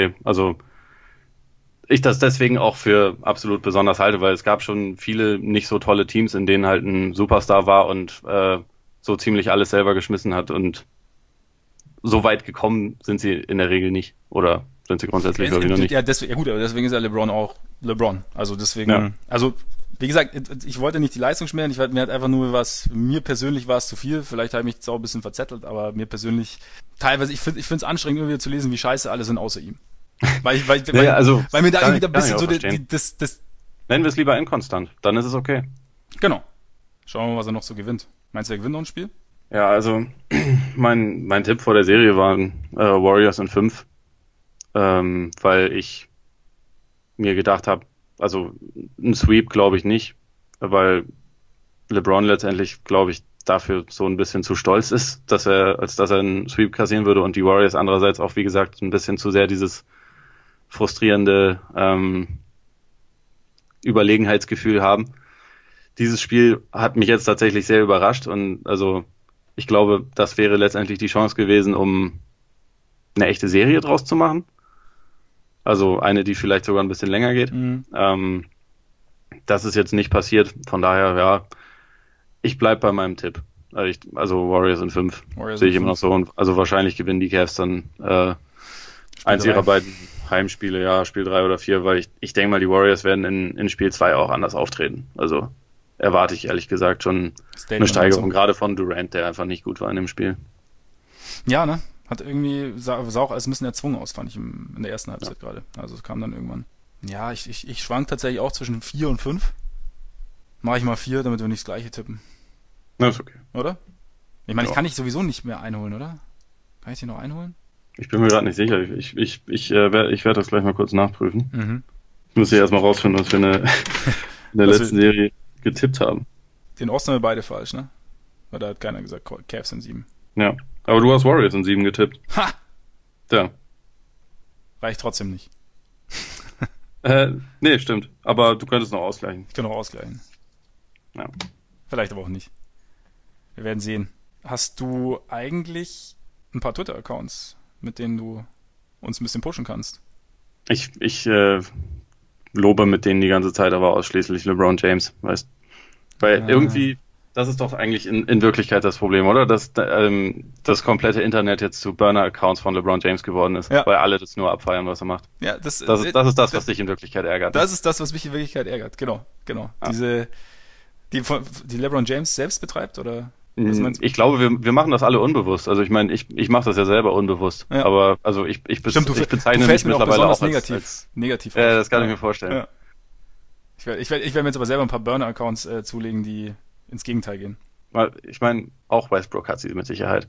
deswegen auch für absolut besonders halte, weil es gab schon viele nicht so tolle Teams, in denen halt ein Superstar war und so ziemlich alles selber geschmissen hat, und so weit gekommen sind sie in der Regel nicht. Oder sind sie grundsätzlich glaube ich noch nicht. Ja, gut, aber deswegen ist ja LeBron auch LeBron. Also deswegen, wie gesagt, ich wollte nicht die Leistung schmälern, mir hat einfach nur mir persönlich war es zu viel, vielleicht habe ich mich jetzt auch ein bisschen verzettelt, aber mir persönlich, teilweise, ich finde es anstrengend, immer wieder zu lesen, wie scheiße alle sind außer ihm. Weil mir da irgendwie ein bisschen so das nennen wir es lieber inkonstant, dann ist es okay. Genau. Schauen wir mal, was er noch so gewinnt. Meinst du, er gewinnt noch ein Spiel? Ja, also mein Tipp vor der Serie waren Warriors in 5, weil ich mir gedacht habe, also ein Sweep glaube ich nicht, weil LeBron letztendlich, glaube ich, dafür so ein bisschen zu stolz ist, als dass er einen Sweep kassieren würde, und die Warriors andererseits auch, wie gesagt, ein bisschen zu sehr dieses frustrierende Überlegenheitsgefühl haben. Dieses Spiel hat mich jetzt tatsächlich sehr überrascht, und also ich glaube, das wäre letztendlich die Chance gewesen, um eine echte Serie draus zu machen. Also eine, die vielleicht sogar ein bisschen länger geht. Mhm. Das ist jetzt nicht passiert. Von daher, ja, ich bleib bei meinem Tipp. Also Warriors in 5 sehe ich immer noch so. Und also wahrscheinlich gewinnen die Cavs dann eins ihrer beiden Heimspiele, ja, Spiel 3 oder 4, weil ich denke mal, die Warriors werden in Spiel 2 auch anders auftreten. Also erwarte ich ehrlich gesagt schon eine Steigerung, gerade von Durant, der einfach nicht gut war in dem Spiel. Ja, ne? Hat irgendwie, sah auch als ein bisschen erzwungen aus, fand ich in der ersten Halbzeit gerade. Also es kam dann irgendwann. Ja, ich schwank tatsächlich auch zwischen 4 und 5. Mach ich mal 4, damit wir nicht das gleiche tippen. Na, ist okay. Oder? Ich meine, ich kann dich sowieso nicht mehr einholen, oder? Kann ich dich noch einholen? Ich bin mir gerade nicht sicher. Ich werde das gleich mal kurz nachprüfen. Mhm. Ich muss hier erstmal rausfinden, was wir in der letzten Serie getippt haben. Den Osten haben wir beide falsch, ne? Weil da hat keiner gesagt, Cavs sind 7. Ja, aber du hast Warriors in 7 getippt. Ha! Ja. Reicht trotzdem nicht. Nee, stimmt. Aber du könntest noch ausgleichen. Ich kann noch ausgleichen. Ja. Vielleicht aber auch nicht. Wir werden sehen. Hast du eigentlich ein paar Twitter-Accounts, mit denen du uns ein bisschen pushen kannst? Ich lobe mit denen die ganze Zeit, aber ausschließlich LeBron James, weißt? Weil irgendwie, das ist doch eigentlich in Wirklichkeit das Problem, oder? Dass das komplette Internet jetzt zu Burner-Accounts von LeBron James geworden ist, weil alle das nur abfeiern, was er macht. Ja, das ist das, was dich in Wirklichkeit ärgert. Das ist das, was mich in Wirklichkeit ärgert, genau. Ja. Die LeBron James selbst betreibt, oder? Ich glaube, wir machen das alle unbewusst. Also ich meine, ich mache das ja selber unbewusst. Ja. Aber also ich bezeichne mich mittlerweile auch als negativ. Ja, das kann ich mir vorstellen. Ja. Ich werd mir jetzt aber selber ein paar Burner-Accounts zulegen, die ins Gegenteil gehen. Ich meine, auch Westbrook hat sie mit Sicherheit.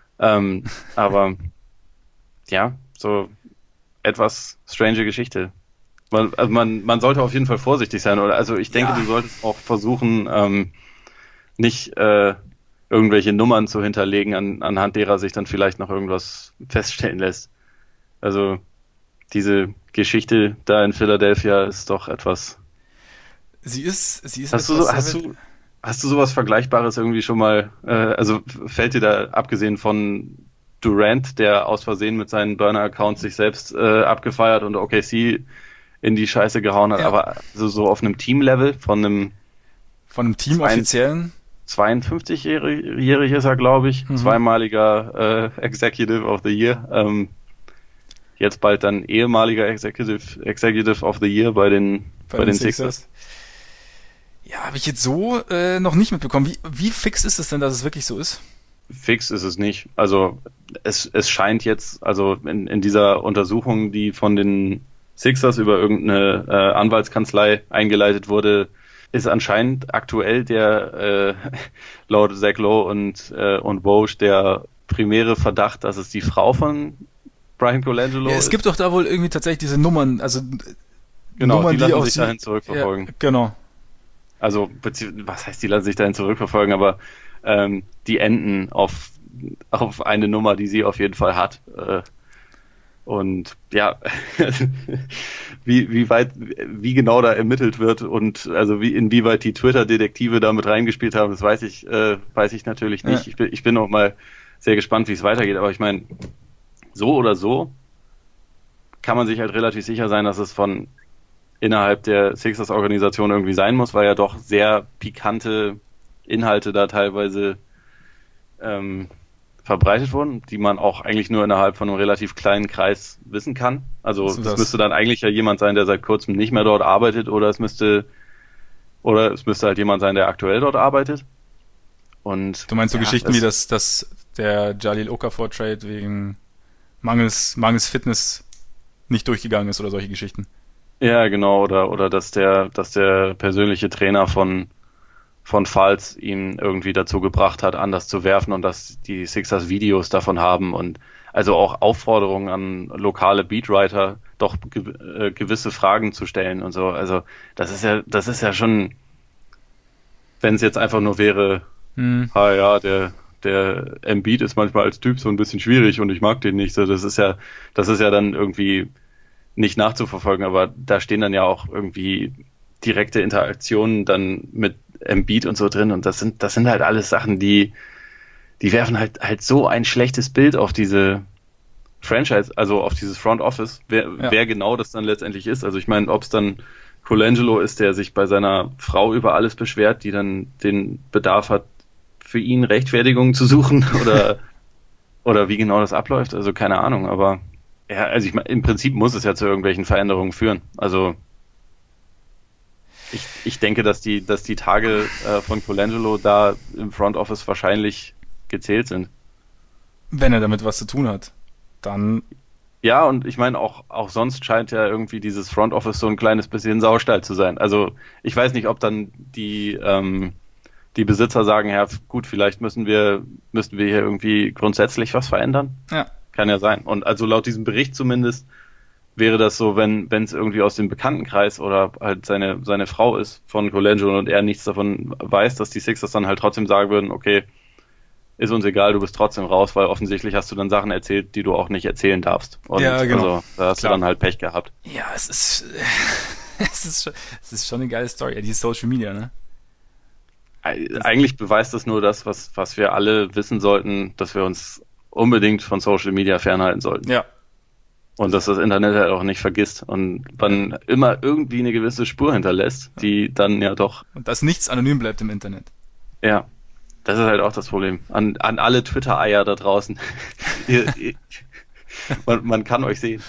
Aber ja, so etwas strange Geschichte. Man sollte auf jeden Fall vorsichtig sein. Oder also ich denke, du solltest auch versuchen, nicht irgendwelche Nummern zu hinterlegen, anhand derer sich dann vielleicht noch irgendwas feststellen lässt. Also diese Geschichte da in Philadelphia ist doch etwas. Sie ist Hast du sowas Vergleichbares irgendwie schon mal, also fällt dir da, abgesehen von Durant, der aus Versehen mit seinen Burner-Accounts sich selbst abgefeiert und OKC in die Scheiße gehauen hat, aber so auf einem Team-Level von einem Team-Offiziellen? 52-jährig ist er, glaube ich, zweimaliger Executive of the Year, jetzt bald dann ehemaliger Executive of the Year bei den Sixers. Ja, habe ich jetzt so noch nicht mitbekommen. Wie fix ist es denn, dass es wirklich so ist? Fix ist es nicht. Also es scheint jetzt, also in dieser Untersuchung, die von den Sixers über irgendeine Anwaltskanzlei eingeleitet wurde, ist anscheinend aktuell der laut Zach Lowe und Woj der primäre Verdacht, dass es die Frau von Brian Colangelo Ja, es gibt doch da wohl irgendwie tatsächlich diese Nummern, also genau, Nummern, die lassen auch sich dahin zurückverfolgen. Ja, genau. Also, was heißt, die lassen sich dahin zurückverfolgen, aber die enden auf eine Nummer, die sie auf jeden Fall hat. Und ja, wie genau da ermittelt wird und also inwieweit die Twitter-Detektive da mit reingespielt haben, das weiß ich natürlich nicht. Ja. Ich bin auch mal sehr gespannt, wie es weitergeht, aber ich meine, so oder so kann man sich halt relativ sicher sein, dass es von innerhalb der Sixers-Organisation irgendwie sein muss, weil ja doch sehr pikante Inhalte da teilweise verbreitet wurden, die man auch eigentlich nur innerhalb von einem relativ kleinen Kreis wissen kann. Also das müsste dann eigentlich ja jemand sein, der seit kurzem nicht mehr dort arbeitet, oder es müsste halt jemand sein, der aktuell dort arbeitet. Und du meinst so Geschichten wie dass der Jahlil Okafor-Trade wegen mangels Fitness nicht durchgegangen ist oder solche Geschichten. Ja, genau, oder dass der persönliche Trainer von Falls ihn irgendwie dazu gebracht hat, anders zu werfen und dass die Sixers Videos davon haben und also auch Aufforderungen an lokale Beatwriter, doch gewisse Fragen zu stellen und so. Also das ist ja schon, wenn es jetzt einfach nur wäre, der Embiid ist manchmal als Typ so ein bisschen schwierig und ich mag den nicht. So, das ist ja dann irgendwie nicht nachzuverfolgen, aber da stehen dann ja auch irgendwie direkte Interaktionen dann mit Embiid und so drin und das sind halt alles Sachen, die werfen halt so ein schlechtes Bild auf diese Franchise, also auf dieses Front Office, wer genau das dann letztendlich ist. Also ich meine, ob es dann Colangelo ist, der sich bei seiner Frau über alles beschwert, die dann den Bedarf hat, für ihn Rechtfertigungen zu suchen oder wie genau das abläuft, also keine Ahnung, aber ja, also ich meine, im Prinzip muss es ja zu irgendwelchen Veränderungen führen. Also ich denke, dass die Tage von Colangelo da im Front Office wahrscheinlich gezählt sind. Wenn er damit was zu tun hat, dann... Ja, und ich meine, auch sonst scheint ja irgendwie dieses Front Office so ein kleines bisschen Saustall zu sein. Also ich weiß nicht, ob dann die Besitzer sagen, ja gut, vielleicht müssten wir hier irgendwie grundsätzlich was verändern. Ja. Kann ja sein. Und also laut diesem Bericht zumindest wäre das so, wenn es irgendwie aus dem Bekanntenkreis oder halt seine Frau ist von Colangelo und er nichts davon weiß, dass die Sixers dann halt trotzdem sagen würden, okay, ist uns egal, du bist trotzdem raus, weil offensichtlich hast du dann Sachen erzählt, die du auch nicht erzählen darfst. Und ja, genau. Also, da hast du dann halt Pech gehabt. Ja, es ist schon eine geile Story, die Social Media, ne? Eigentlich beweist das nur das, was wir alle wissen sollten, dass wir uns unbedingt von Social Media fernhalten sollten. Ja. Und dass das Internet halt auch nicht vergisst und man immer irgendwie eine gewisse Spur hinterlässt, die dann ja doch... Und dass nichts anonym bleibt im Internet. Ja, das ist halt auch das Problem. An alle Twitter-Eier da draußen. man kann euch sehen.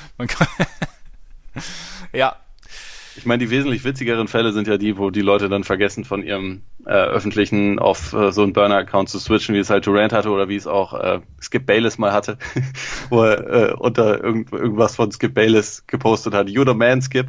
Ja. Ich meine, die wesentlich witzigeren Fälle sind ja die, wo die Leute dann vergessen, von ihrem öffentlichen auf so einen Burner-Account zu switchen, wie es halt Durant hatte oder wie es auch Skip Bayless mal hatte, wo er unter irgendwas von Skip Bayless gepostet hat. You're the man, Skip.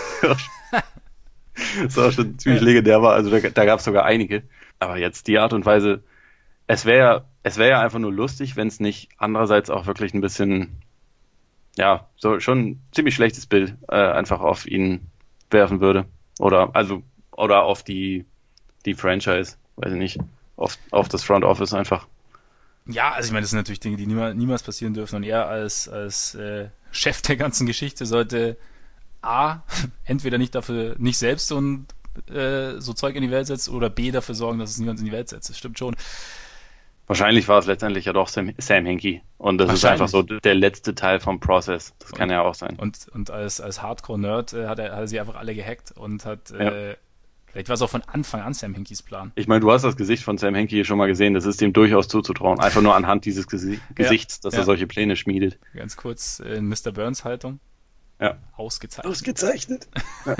Das auch schon ziemlich legendär war. Also da gab es sogar einige. Aber jetzt die Art und Weise, es wäre ja einfach nur lustig, wenn es nicht andererseits auch wirklich ein bisschen, ja, so schon ein ziemlich schlechtes Bild einfach auf ihn werfen würde. Oder auf die Franchise, weiß ich nicht, auf das Front Office einfach. Ja, also ich meine, das sind natürlich Dinge, die niemals passieren dürfen und er als Chef der ganzen Geschichte sollte entweder nicht selbst so Zeug in die Welt setzt oder dafür sorgen, dass es niemand in die Welt setzt. Das stimmt schon. Wahrscheinlich war es letztendlich ja doch Sam Hinkie. Und das ist einfach so der letzte Teil vom Prozess. Das kann ja auch sein. Und als Hardcore-Nerd hat er sie einfach alle gehackt und hat vielleicht war es auch von Anfang an Sam Hinkies Plan. Ich meine, du hast das Gesicht von Sam Hinkie schon mal gesehen. Das ist dem durchaus zuzutrauen. Einfach nur anhand dieses Gesichts, dass er solche Pläne schmiedet. Ganz kurz in Mr. Burns Haltung. Ja. Ausgezeichnet. Ja.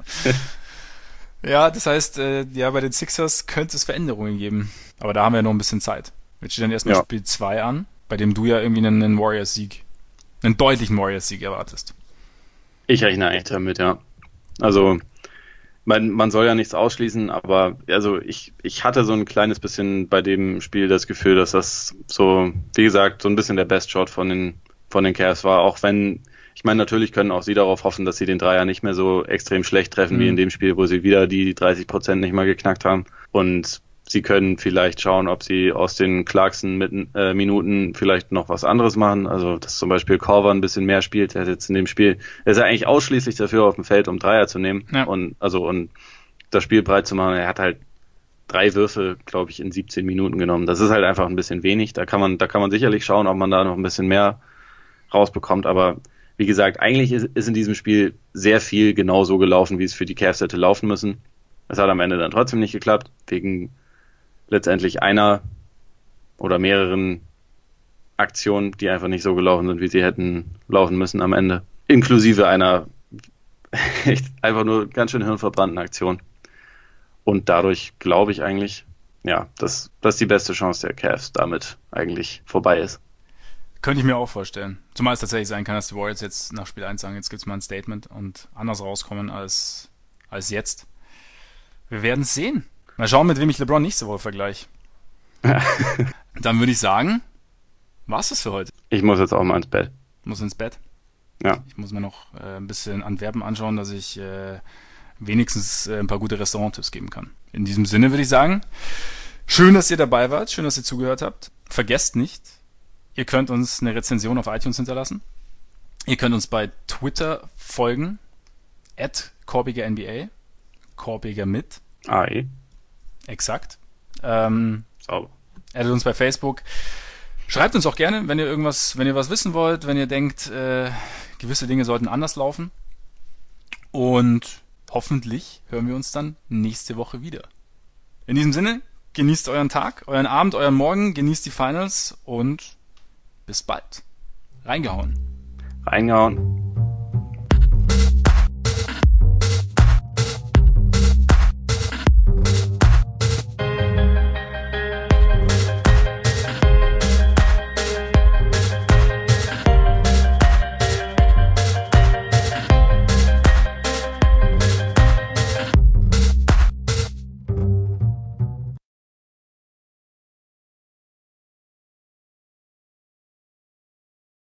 Ja, das heißt, bei den Sixers könnte es Veränderungen geben. Aber da haben wir ja noch ein bisschen Zeit. Jetzt steht dann erstmal Spiel 2 an, bei dem du ja irgendwie einen Warriors-Sieg, einen deutlichen Warriors-Sieg erwartest. Ich rechne echt damit, ja. Also, man soll ja nichts ausschließen, aber also ich hatte so ein kleines bisschen bei dem Spiel das Gefühl, dass das so, wie gesagt, so ein bisschen der Best Shot von den von den Cavs war, auch wenn, ich meine, natürlich können auch sie darauf hoffen, dass sie den Dreier nicht mehr so extrem schlecht treffen wie in dem Spiel, wo sie wieder die 30% nicht mal geknackt haben. Und sie können vielleicht schauen, ob sie aus den Clarkson-Minuten vielleicht noch was anderes machen. Also, dass zum Beispiel Korver ein bisschen mehr spielt. Er ist jetzt in dem Spiel, er ist ja eigentlich ausschließlich dafür auf dem Feld, um Dreier zu nehmen und das Spiel breit zu machen. Er hat halt 3 Würfe, glaube ich, in 17 Minuten genommen. Das ist halt einfach ein bisschen wenig. Da kann man sicherlich schauen, ob man da noch ein bisschen mehr rausbekommt. Aber wie gesagt, eigentlich ist in diesem Spiel sehr viel genau so gelaufen, wie es für die Cavs hätte laufen müssen. Es hat am Ende dann trotzdem nicht geklappt, wegen letztendlich einer oder mehreren Aktionen, die einfach nicht so gelaufen sind, wie sie hätten laufen müssen am Ende. Inklusive einer echt einfach nur ganz schön hirnverbrannten Aktion. Und dadurch glaube ich eigentlich, ja, dass die beste Chance der Cavs damit eigentlich vorbei ist. Könnte ich mir auch vorstellen. Zumal es tatsächlich sein kann, dass die Warriors jetzt nach Spiel 1 sagen, jetzt gibt's mal ein Statement und anders rauskommen als jetzt. Wir werden es sehen. Mal schauen, mit wem ich LeBron nächste Woche vergleiche. Dann würde ich sagen, war's das für heute. Ich muss jetzt auch mal ins Bett. Muss ins Bett? Ja. Ich muss mir noch ein bisschen Antwerpen anschauen, dass ich wenigstens ein paar gute Restauranttipps geben kann. In diesem Sinne würde ich sagen, schön, dass ihr dabei wart, schön, dass ihr zugehört habt. Vergesst nicht, ihr könnt uns eine Rezension auf iTunes hinterlassen. Ihr könnt uns bei Twitter folgen, @KorbigerNBA, Korbiger mit. AI. Exakt. Sauber. Addet uns bei Facebook. Schreibt uns auch gerne, wenn ihr was wissen wollt, wenn ihr denkt, gewisse Dinge sollten anders laufen. Und hoffentlich hören wir uns dann nächste Woche wieder. In diesem Sinne, genießt euren Tag, euren Abend, euren Morgen, genießt die Finals und bis bald. Reingehauen.